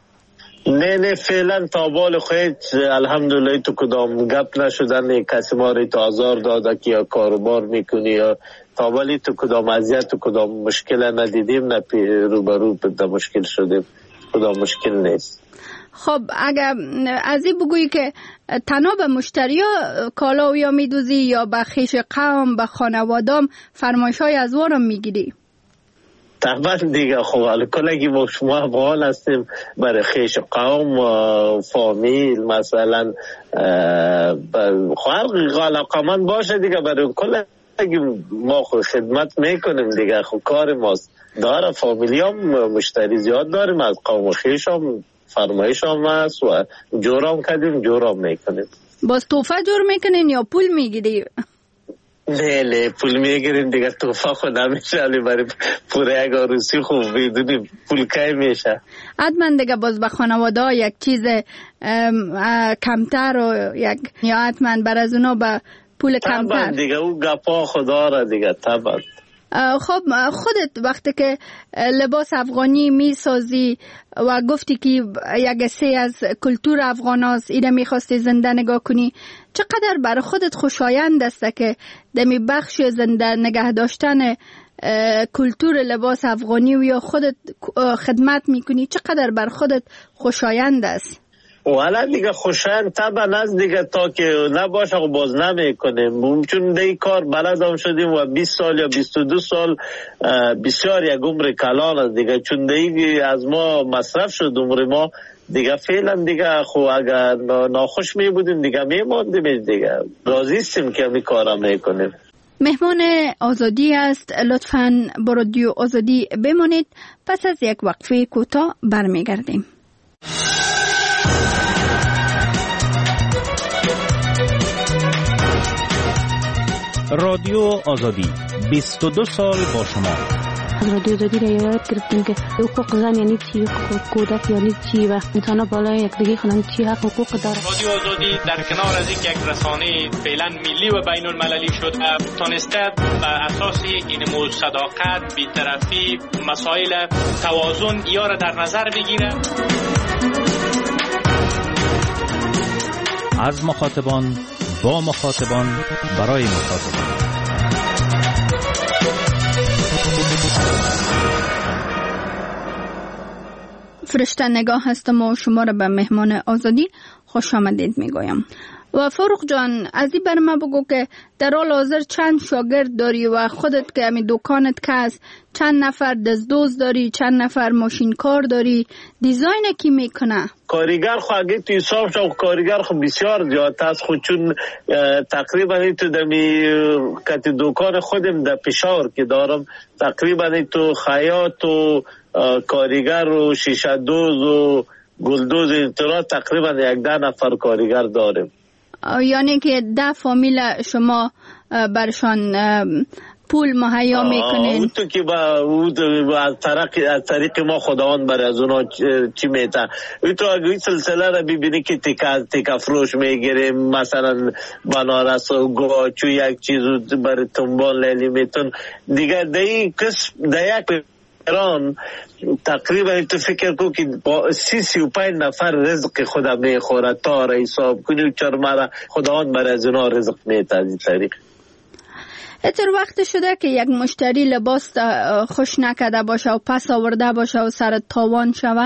نه فعلا تا بال خود الحمدلله تو کدام گپ نشدن کسی ما رو تو آزار داده که یا کاروبار میکنی یا تا بالی تو کدام اذیت تو کدام مشکل ندیدیم نه روبرو به مشکل شدیم کدام مشکل نیست.
خب اگر از این بگویی که تنها به مشتری کالا یا میدوزی یا به خیش قوم به خانوادام فرمایش های از وارم میگیری؟
طبعا دیگه خب حالا کلگی ما شما افغان هستیم برای خیش قوم و فامیل مثلا خلق علاقمند باشه دیگه برای کلگی ما خود خدمت میکنیم دیگه خب کار ماست داره فامیلی هم مشتری زیاد داریم از قوم خیش هم فرمایش هم هست و جورام کردیم جورام میکنیم.
باز توفه جور میکنین یا پول میگیری؟
نه پول میگیریم دیگه توفه خود نمیشه علی برای پوره یک عروسی خوب بدونی پول کی میشه.
حتما دیگه باز به خانواده یک چیز کمتر و یک یا حتما بر از اونا به پول کمتر
طبعا دیگه او گپا خدا را دیگه طبعا.
خب خودت وقتی که لباس افغانی می سازی و گفتی که یک حصه از کلتور افغان هست ایره می خواستی زنده نگاه کنی، چقدر برای خودت خوشایند است که دمی بخش زنده نگه داشتن کلتور لباس افغانی و یا خودت خدمت می کنی، چقدر برای خودت خوشایند است؟
والا دیگه خوشایند طبعا از دیگه تا که نباشه باز نمیکنیم چون دی کار بلد هم شدیم و 20 سال یا 22 سال بسیار یک عمر کلان است دیگه چون دی از ما مصرف شد عمر ما دیگه فعلا دیگه خو اگر ناخوش می بودیم دیگه میماندیم دیگه راضی هستیم که می کارا میکنیم.
مهمان آزادی است، لطفاً با رادیو آزادی بمانید، پس از یک وقفه کوتاه برمیگردیم.
رادیو آزادی 22 سال با شما.
از رادیو آزادی را یاد گرفتیم که حقوق زن یعنی چی، حقوق کودک یعنی چی و انسان بالای یک دیگه خانم چی حقوق داره.
رادیو آزادی در کنار از اینکه یک رسانه فعلا ملی و بین المللی شد تونسته بر اساس این صداقت، بی‌طرفی، مسائل توازن یا را در نظر بگیره.
از مخاطبان با مخاطبان برای مخاطبان.
فرشته نگاه هستم و شما را به مهمان آزادی خوش آمدید میگویم. و فاروق جان از این برای ما بگو که در حال حاضر چند شاگرد داری و خودت که همی دکانت که هست چند نفر دزدوز داری، چند نفر ماشین کار داری، دیزاین کی میکنه؟
کاریگر خو اگه تو حساب شو کاریگر خو بسیار زیاد است خود چون تقریبا تو دمی کت دکان خودم در پشاور که دارم تقریبا تو خیاط و کاریگر و شیشه دوز و گلدوز اینطورا تقریبا 11 نفر کاریگر داریم.
یعنی که 10 فامیل شما برشان پول مهیا میکنین؟
تو که از طریق ما خداوند برای از اونا چی میتن تو اگه این سلسله را ببینی که تیکا فروش میگیریم مثلا بنارس و گاچو یک چیز برای تنبال لیلی میتون دیگه دی کس یک ایران تقریبا تو فکر کو که با 35 نفر رزق خدا میخوره تا را حساب کنی و چرمه خداوند برای از اونا رزق میته از این طریق.
اتر وقت شده که یک مشتری لباس خوش نکده باشه و پس آورده باشه و سر تاوان شوه؟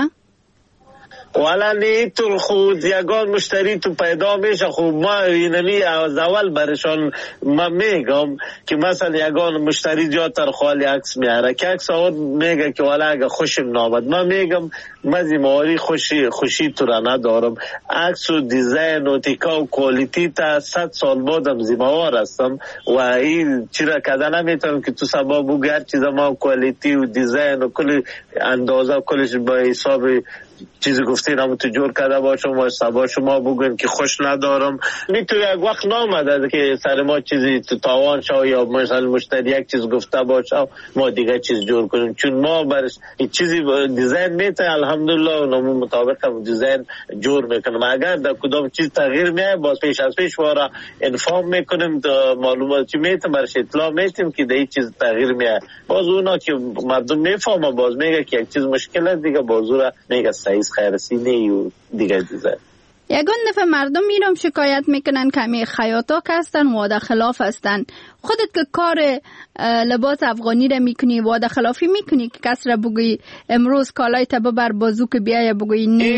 والا نه تو خود یگان مشتری تو پیدا میشه خب ما اینمی از اول برشان ما میگم که مثلا یگان مشتری جاتر خالی عکس میاره که عکس آورد میگه که والا اگه خوشم نامد ما میگم مزیماری خوشی تو را ندارم عکس و دیزاین و تیکا و کوالیتی تا 100 سال بعدم زیموار هستم و این چرا کده نمیتونم که تو سبا بگو هر چیز ما کوالیتی و دیزاین و کل اندازه و کلش با حساب چیزی گفتین همون تو جور کرده باشم و سبا شما بگویم که خوش ندارم میتو یک وقت نامده که سر ما چیزی تو تاوان شو یا مثلا مشتری یک چیز گفته باشه ما دیگه چیز جور کنیم چون ما برش چیزی دیزاین میته الحمدلله و نمون مطابق هم دیزاین جور میکنم اگر در کدام چیز تغییر میه باز پیش از پیش وارا انفارم میکنیم معلومات چی میتیم برش اطلاع میتیم که در چیز تغییر میه باز اونا که مردم میفهمه باز میگه که یک چیز مشکل دیگه باز را میگه سعیز خیرسینه و دیگه دیزاین.
یگان دفعه مردم میرم شکایت میکنن که همی خیاطا که هستن وعده خلاف هستن خودت که کار لباس افغانی را میکنی وعده خلافی میکنی که کس را بگوی امروز کالای تا ببر بازو که بیای بگوی نه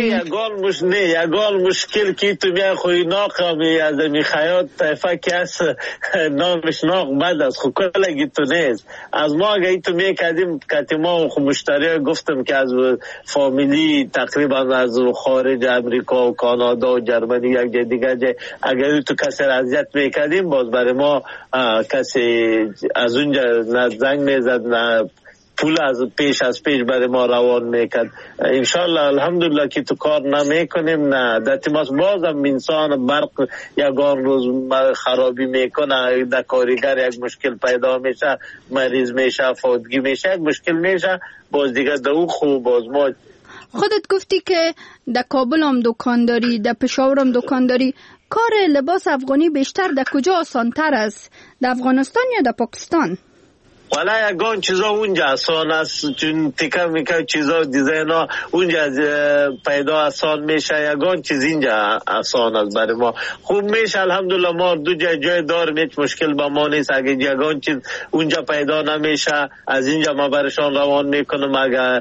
یگال مشکل که تو میای خوی ناقمی از می خیاط طیفه که از نامش ناق بد است خو کلگی تو نیست از ما اگه تو میکردیم که ما مشتری گفتم که از فامیلی تقریبا از خارج امریکا و کانادا و جرمنی یک جای دیگه اگر تو کسی را اذیت میکردیم باز برای ما کسی از اونجا نه زنگ میزد نه پول از پیش برای ما روان میکرد. انشالله الحمدلله که تو کار نمیکنیم نه دتی ماست بازم انسان برق یگان روز خرابی میکنه در کارگر یک مشکل پیدا میشه مریض میشه فوتگی میشه یک مشکل میشه باز دیگه دو خوب باز ما.
خودت گفتی که در کابل هم دکان داری در پشاور هم دکان داری کار لباس افغانی بیشتر در کجا آسان تر است در افغانستان یا در پاکستان؟
والا یگان چیزا اونجا آسان است چون تکه میکه چیزا دیزاین ها اونجا پیدا آسان میشه یگان چیز اینجا آسان است برای ما خوب میشه الحمدلله ما دو جای داریم هیچ مشکل با ما نیست اگه یگان چیز اونجا پیدا نمیشه از اینجا ما برشان روان میکنم اگه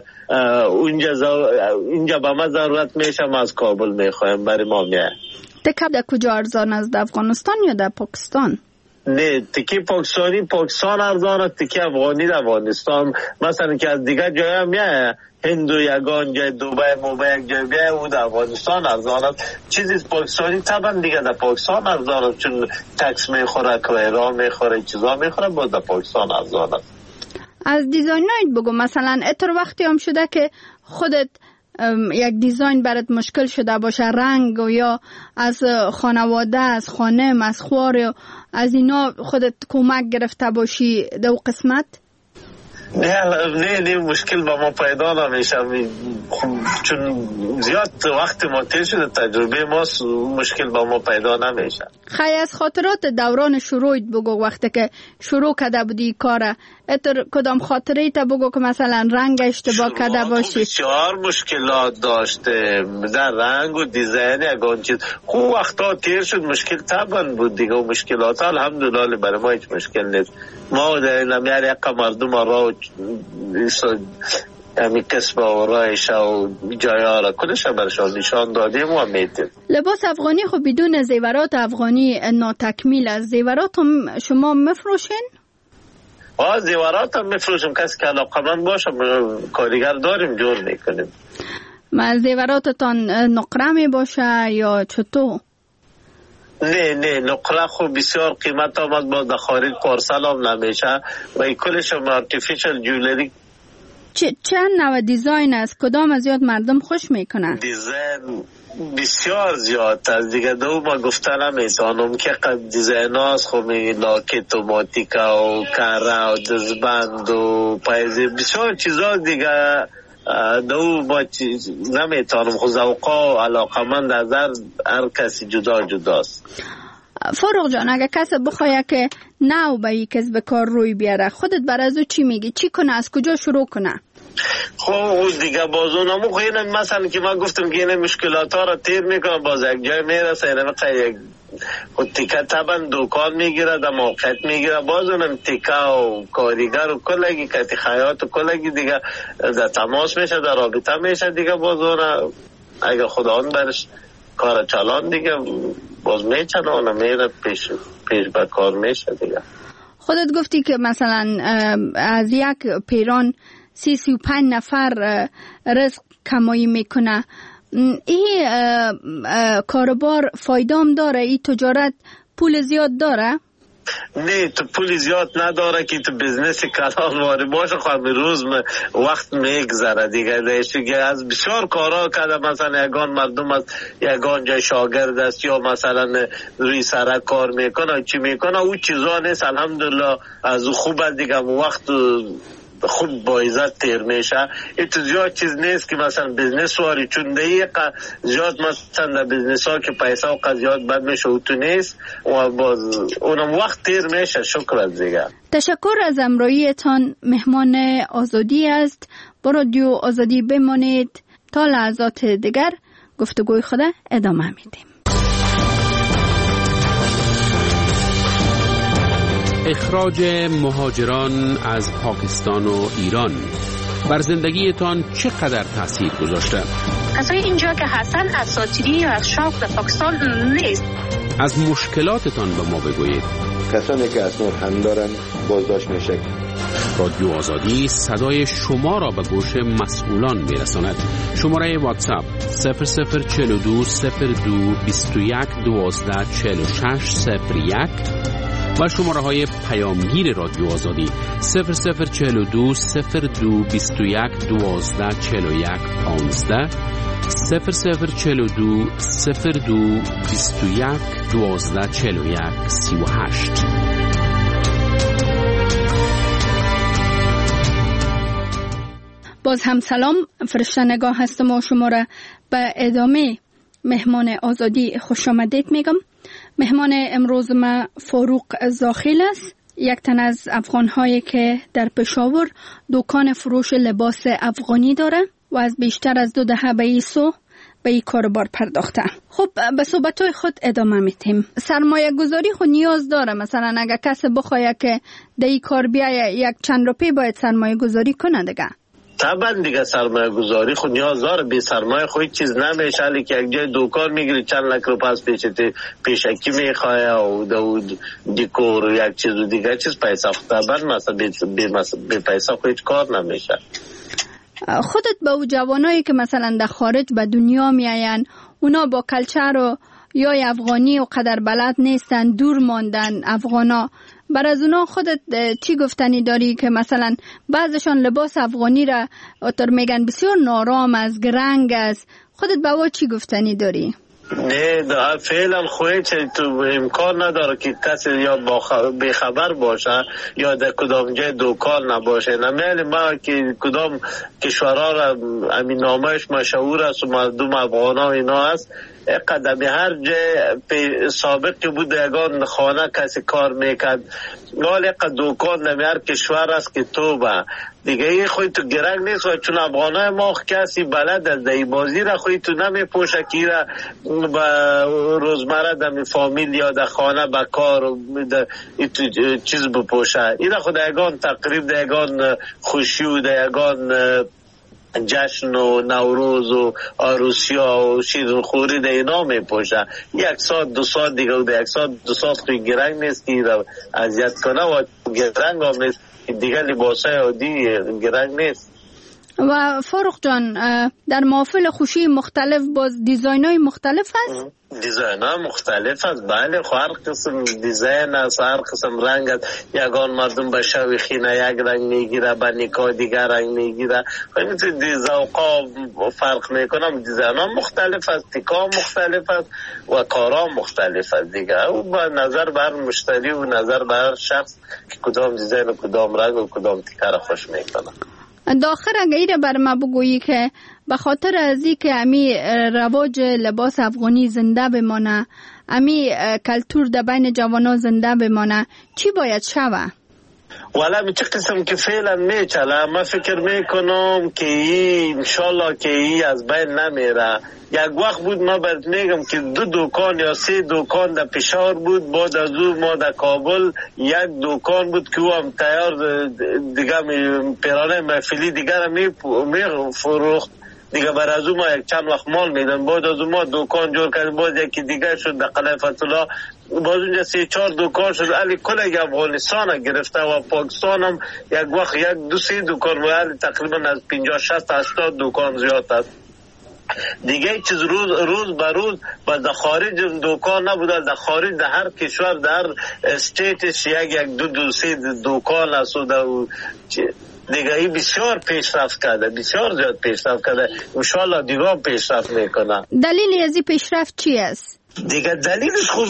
اینجا با ما ضرورت میشه ما از کابل میخوایم برای ما میه.
تکه در کجا ارزان است در افغانستان یا در پاکستان؟
نه تکی پاکستان ارزان است تکی افغانی در افغانستان مثلا که از دیگه جای هم میای هندو یگان جای دوبه موبه یک جای بیای او در افغانستان ارزان است چیزی پاکستانی طبعا دیگه در پاکستان ارزان است چون تکس میخوره کرایه میخوره چیزا میخوره باز در پاکستان ارزان است. از
دیزاینایت بگو مثلا اتر وقتی هم شده که خودت یک دیزاین برات مشکل شده باشه رنگ و یا از خانواده از خانم از خوار از اینا خودت کمک گرفته باشی دو قسمت؟
نه مشکل با ما پیدا نمیشه چون زیاد وقت ما تیر شده تجربه ما مشکل با ما پیدا نمیشه.
خیلی از خاطرات دوران شروعت بگو وقتی که شروع کرده بودی کاره اتر کدام خاطره تا بگو که مثلا رنگ اشتباه کرده باشی؟
بسیار مشکلات داشته در رنگ و دیزاین یگان چیز خوب وقتا تیر شد مشکل طبعا بود دیگه و مشکلات الحمدلله برای ما هیچ مشکل نیست. ما در نمیار یک مردم را همی کسب و رایش و جایه را کلش برشان نشان دادیم و میدیم.
لباس افغانی خب بدون زیورات افغانی ناتکمیل است. زیورات هم شما مفروشین؟
زیورات هم میفروشیم کسی که علاقمند باشه کارگر داریم جور میکنیم.
زیوراتتان نقره می باشه یا چطور؟
نه نقره خوب بسیار قیمت آمد باز در خارج پارسل هم نمیشه و کلش هم آرتیفیشل جولری.
چند نوع دیزاین است کدام از زیاد مردم خوش میکنن؟
دیزاین بسیار زیاد از دیگه دو ما گفتن نمیتونم که قد دیزاین هاست خب لاکت و ماتیکا و کاره و دزبند و پایزی بسیار چیزا دیگه دو با نمیتونم خود ذوقا و علاقمند از هر کسی جداست.
فاروق جان اگه کسی بخواه که نو به یک کسب کار روی بیاره خودت بر از او چی میگی؟ چی کنه؟ از کجا شروع کنه؟
خب دیگه بازو نمو خیلی مثلا که من گفتم که این مشکلات ها را تیر میکنم باز یک جای میرسه اینه خود تیکه طبعا دکان میگیره در موقعیت میگیره باز اونم تیکه و کاریگر و کلگی کتی خیاط و کلگی دیگه در تماس میشه در رابطه میشه دیگه باز اونه اگه خدا اون برش کار چلان دیگه باز میچنه اونه میره پیش به کار میشه دیگه.
خودت گفتی که مثلا از یک پیران 35 نفر رزق کمایی میکنه. این کاروبار فایدام داره؟ این تجارت پول زیاد داره؟
نه تو پول زیاد نداره که تو بزنس کلان واری باشه خواهم روز وقت میگذره دیگه دیگه از بسیار کارا کرده مثلا یگان مردم از یگان جای شاگرد است یا مثلا روی سرک کار میکنه چی میکنه او چیزا نیست الحمدلله از خوب دیگه وقت خود با عزت تیر میشه. ایتو زیاد چیز نیست که مثلا بزنس واری چون دقیقه زیاد مثلا در بزنس ها که پیسه و قضیات بد میشه او تو نیست و باز اونم وقت تیر میشه. شکر دیگه.
تشکر از امرویتان. مهمان آزادی است. با رادیو آزادی بمانید تا لحظات دیگر گفتگوی خود ادامه میدیم.
اخراج مهاجران از پاکستان و ایران بر زندگیتان چقدر تأثیر گذاشته؟
کسایی اینجا که هستن اساطیری یا از شوق در پاکستان نیست.
از مشکلاتتان به ما بگویید.
کسانی که اسناد هم دارن بازداشت میشه.
رادیو آزادی صدای شما را به گوش مسئولان میرساند. شماره واتساپ 0042 02 21 12 46 01 و شماره های پیامگیر رادیو آزادی 0042 02 21 12 41 15 0042 02 21 12 41 38.
باز هم سلام، فرشته نگاه هستم و شما را به ادامه مهمان آزادی خوش آمدید میگم. مهمان امروز ما فاروق زاخیل است، یک تن از افغان‌هایی که در پشاور دکان فروش لباس افغانی داره و از بیشتر از 2 دهه به این کاروبار پرداخته. خب به صحبت‌های خود ادامه میتیم. سرمایه گذاری خود نیاز داره، مثلا اگه کسی بخواه که در این کار بیایه یک چند روپی باید سرمایه گذاری کنه دیگه.
طبعا دیگه سرمایه گذاری خود نیاز داره، بی سرمایه خود چیز نمیشه. علی که یک جای دکان میگیری چند لک روپیه از پیشکی میخواه و دیکور و یک چیز و دیگه چیز پیسه خود طبعا مثلا بی پیسه خود هیچ کار نمیشه.
خودت با او جوانایی که مثلا در خارج به دنیا میاین، اونا با کلچر و یا افغانی و قدر بلد نیستن، دور ماندن افغانا، بر از اونا خودت چی گفتنی داری که مثلا بعضشان لباس افغانی را اتر میگن بسیار نارام از گرنگ است، خودت با او چی گفتنی داری؟
نه فعلا خواهی چه تو امکان نداره که کسی یا بخبر باشه یا در کدام جای دکان نباشه. نمیلی ما که کدام کشورها را امین نامهش مشهور است و مردم افغان ها اینا است، قدمی هر جای سابق بود یگان خانه کسی کار میکرد، ولی دکان در هر کشور است که تو با دیگه ای خواهی تو گرنگ نیست و چون افغانای ما کسی بلد از دی بازی را خواهی تو نمی پوشه که را با روزمره در فامیل یا در خانه با کار چیز بپوشه. این را خود یگان تقریب در یگان خوشی و در یگان جشن و نوروز و عروسیا و شیرینخوری در اینا می پوشه. 1 ساعت 2 ساعت دیگه و در 1 ساعت 2 ساعت خوی گرنگ نیست که را اذیت کنه و گرنگ هم نیست دیگه، لباسای عادی گرنگ نیست.
و فاروق جان در محافل خوشی مختلف باز دیزاین‌های مختلف هست؟
دیزاین‌ها مختلف است، بله. هر قسم دیزاین است، هر قسم رنگ است. یگان مردم به شوی خینه یک رنگ میگیره، به نکاح دیگر رنگ میگیره، همین ذوقا فرق میکنه. دیزاین‌ها مختلف است، تکا مختلف است و کارا مختلف است دیگه. او با نظر بر مشتری و نظر بر شخص که کدام دیزاین و کدام رنگ و کدام تکا را خوش میکنه.
داخل اگه ایره بر ما بگویی که به خاطر ازی که امی رواج لباس افغانی زنده بمانه، امی کلتور در بین جوانا زنده بمانه، چی باید شوه؟
والا می چه قسم که فعلا میچله، من فکر میکنم که این انشالله که این از بین نمیره. یک وقت بود ما برد میگم که 2 دکان یا 3 دکان در پشاور بود، بعد از او ما در کابل 1 دکان بود که او هم تیار دیگه پیرانه محفلی دیگر می فروخت دیگه. بر از او ما یک چند وقت مال میدن، بعد از او ما دکان جور کردیم، بعد یکی دیگه شد در قلعه فتولا، باز اونجا 3-4 دکان شد. علی کل افغانستان گرفته و پاکستان هم یک وقت 1-2-3 دکان بود، تقریبا از 50-60-80 دکان زیاد است دیگه. چیز روز به روز در خارج دکان نبود، در خارج در هر کشور در هر استیتش 1-2-3 دکان است و دیگه ای بسیار پیشرفت کرده، بسیار زیاد پیشرفت کرده. انشالله دیگه هم پیشرفت میکنه.
دلیل از این پیشرفت چی است؟
دیگه دلیلش خود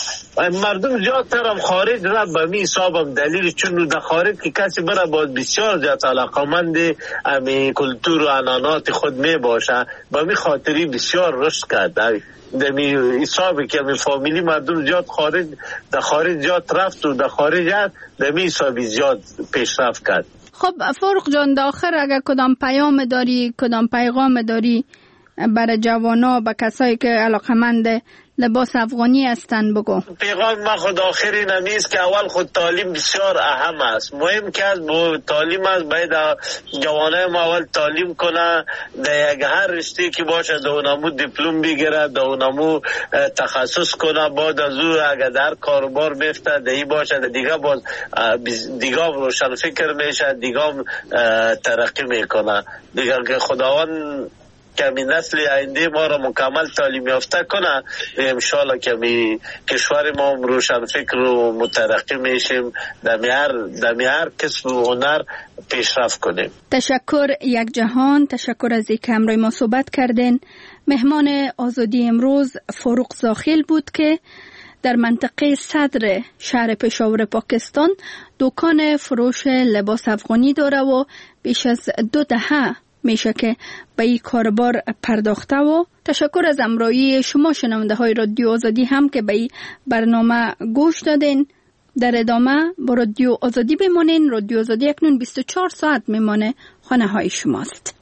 مردم زیادتر هم خارج را به می حسابم دلیل، چون در خارج که کسی برای باید بسیار زیاد علاقمند امی کلتور و عنعنات خود می باشه، به می خاطری بسیار رشد کرده. در می حسابی که می فامیلی مردم زیاد در خارج زیاد رفت و در خارج در می حسابی زیاد پیشرفت کرد.
خب فاروق جان، داخل اگر کدام پیام داری، کدام پیغام داری برای جوانا و کسایی که علاقمند لباس افغانی هستن بگو؟
پیغام ما خود آخری نمیست که اول خود تعلیم بسیار اهم است. مهم که از تعلیم است، باید جوانای ما اول تعلیم کنه، در یک هر رشته که باشه در اونمو دیپلم بگیره، در اونمو تخصص کنه، بعد از او اگر در کاروبار میفته دهی باشه دیگه باز دیگه روشن فکر میشه، دیگه ترقی میکنه دیگه. که خداوند کمی نسل آینده ما را مکمل تعلیم یافته کنه، انشالله کمی کشور ما روشن فکر و مترقی میشیم، در هر کسب و هنر پیشرفت کنیم.
تشکر یک جهان، تشکر از اینکه همراه ما صحبت کردین. مهمان آزادی امروز فاروق زاخیل بود که در منطقه صدر شهر پشاور پاکستان دکان فروش لباس افغانی داره و بیش از 2 دهه میشه که به این کاربار پرداخته. و تشکر از همراهی شما شنونده های رادیو آزادی هم که به این برنامه گوش دادین. در ادامه با رادیو آزادی بمانین. رادیو آزادی اکنون 24 ساعت میمانه خانه های شماست.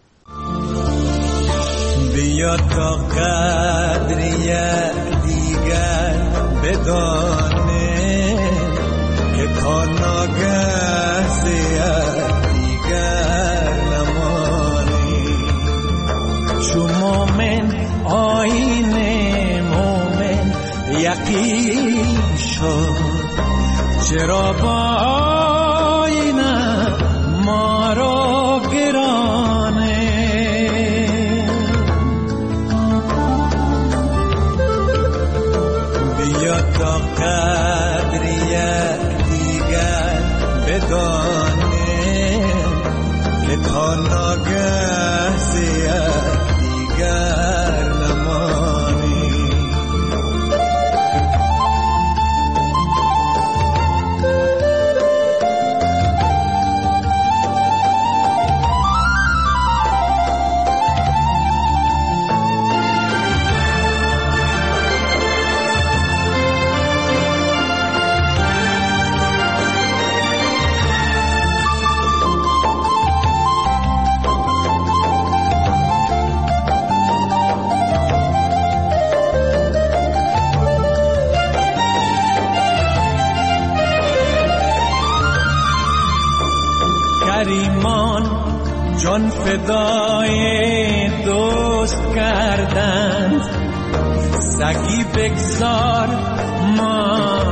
بیا تا قدری دیگر بدانه که تا ناگه زیاد دیگر نمانی. چو مومن آیین مومن یقین شد، چرا با آینه ما را گرانه. بیا تا قدری دیگر بدانه که تا ناگه زیاد دیگر نمانی. جان فدای دوست کردند، سگی بگذار ما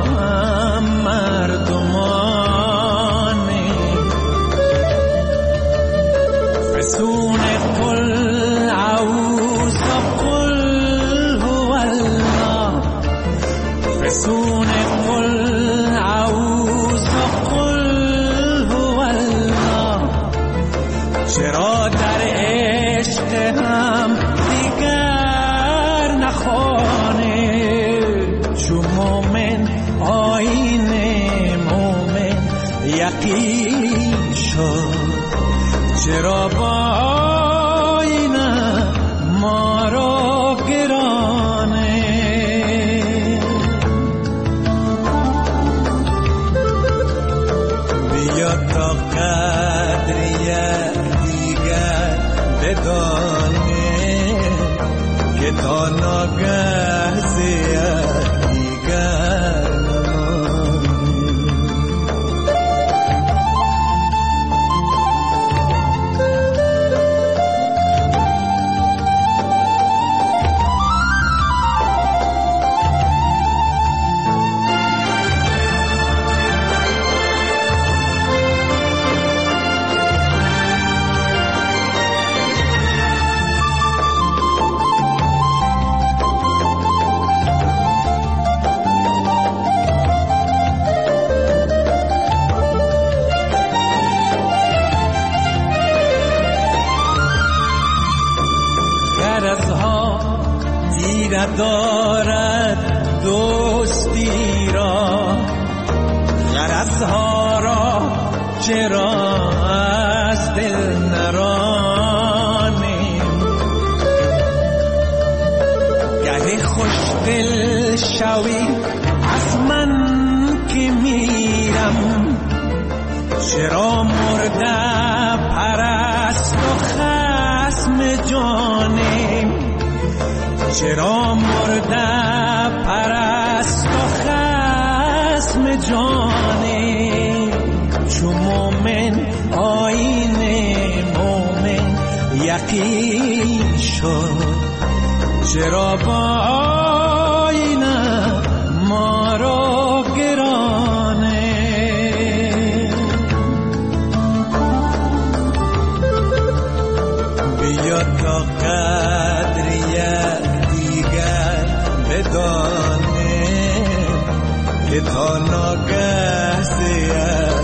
مردمانیم. فسون قل اعوذ قل هو الله، فسون قل اعوذ قل هو الله. چرا در عشق هم دیگر نخوانه؟ چو مومن آیین مومن یقین شد، چرا با آینه ما را گرانه. بیا تا قدری بدانه که تا ناگه زیاد دیگر نمانی. دارد دوستی را، غرضها را چرا از دل نرانیم. گهی خوش دل شوی از من که میرم، چرا مرده پرست و خصم جانیم. چرا مرده پرست و خصم جانه چو مومن آیین مومن یقین شد چرا با آینه ما را گرانه بیا تا قدر یک دیگر بدانه که تا ناگه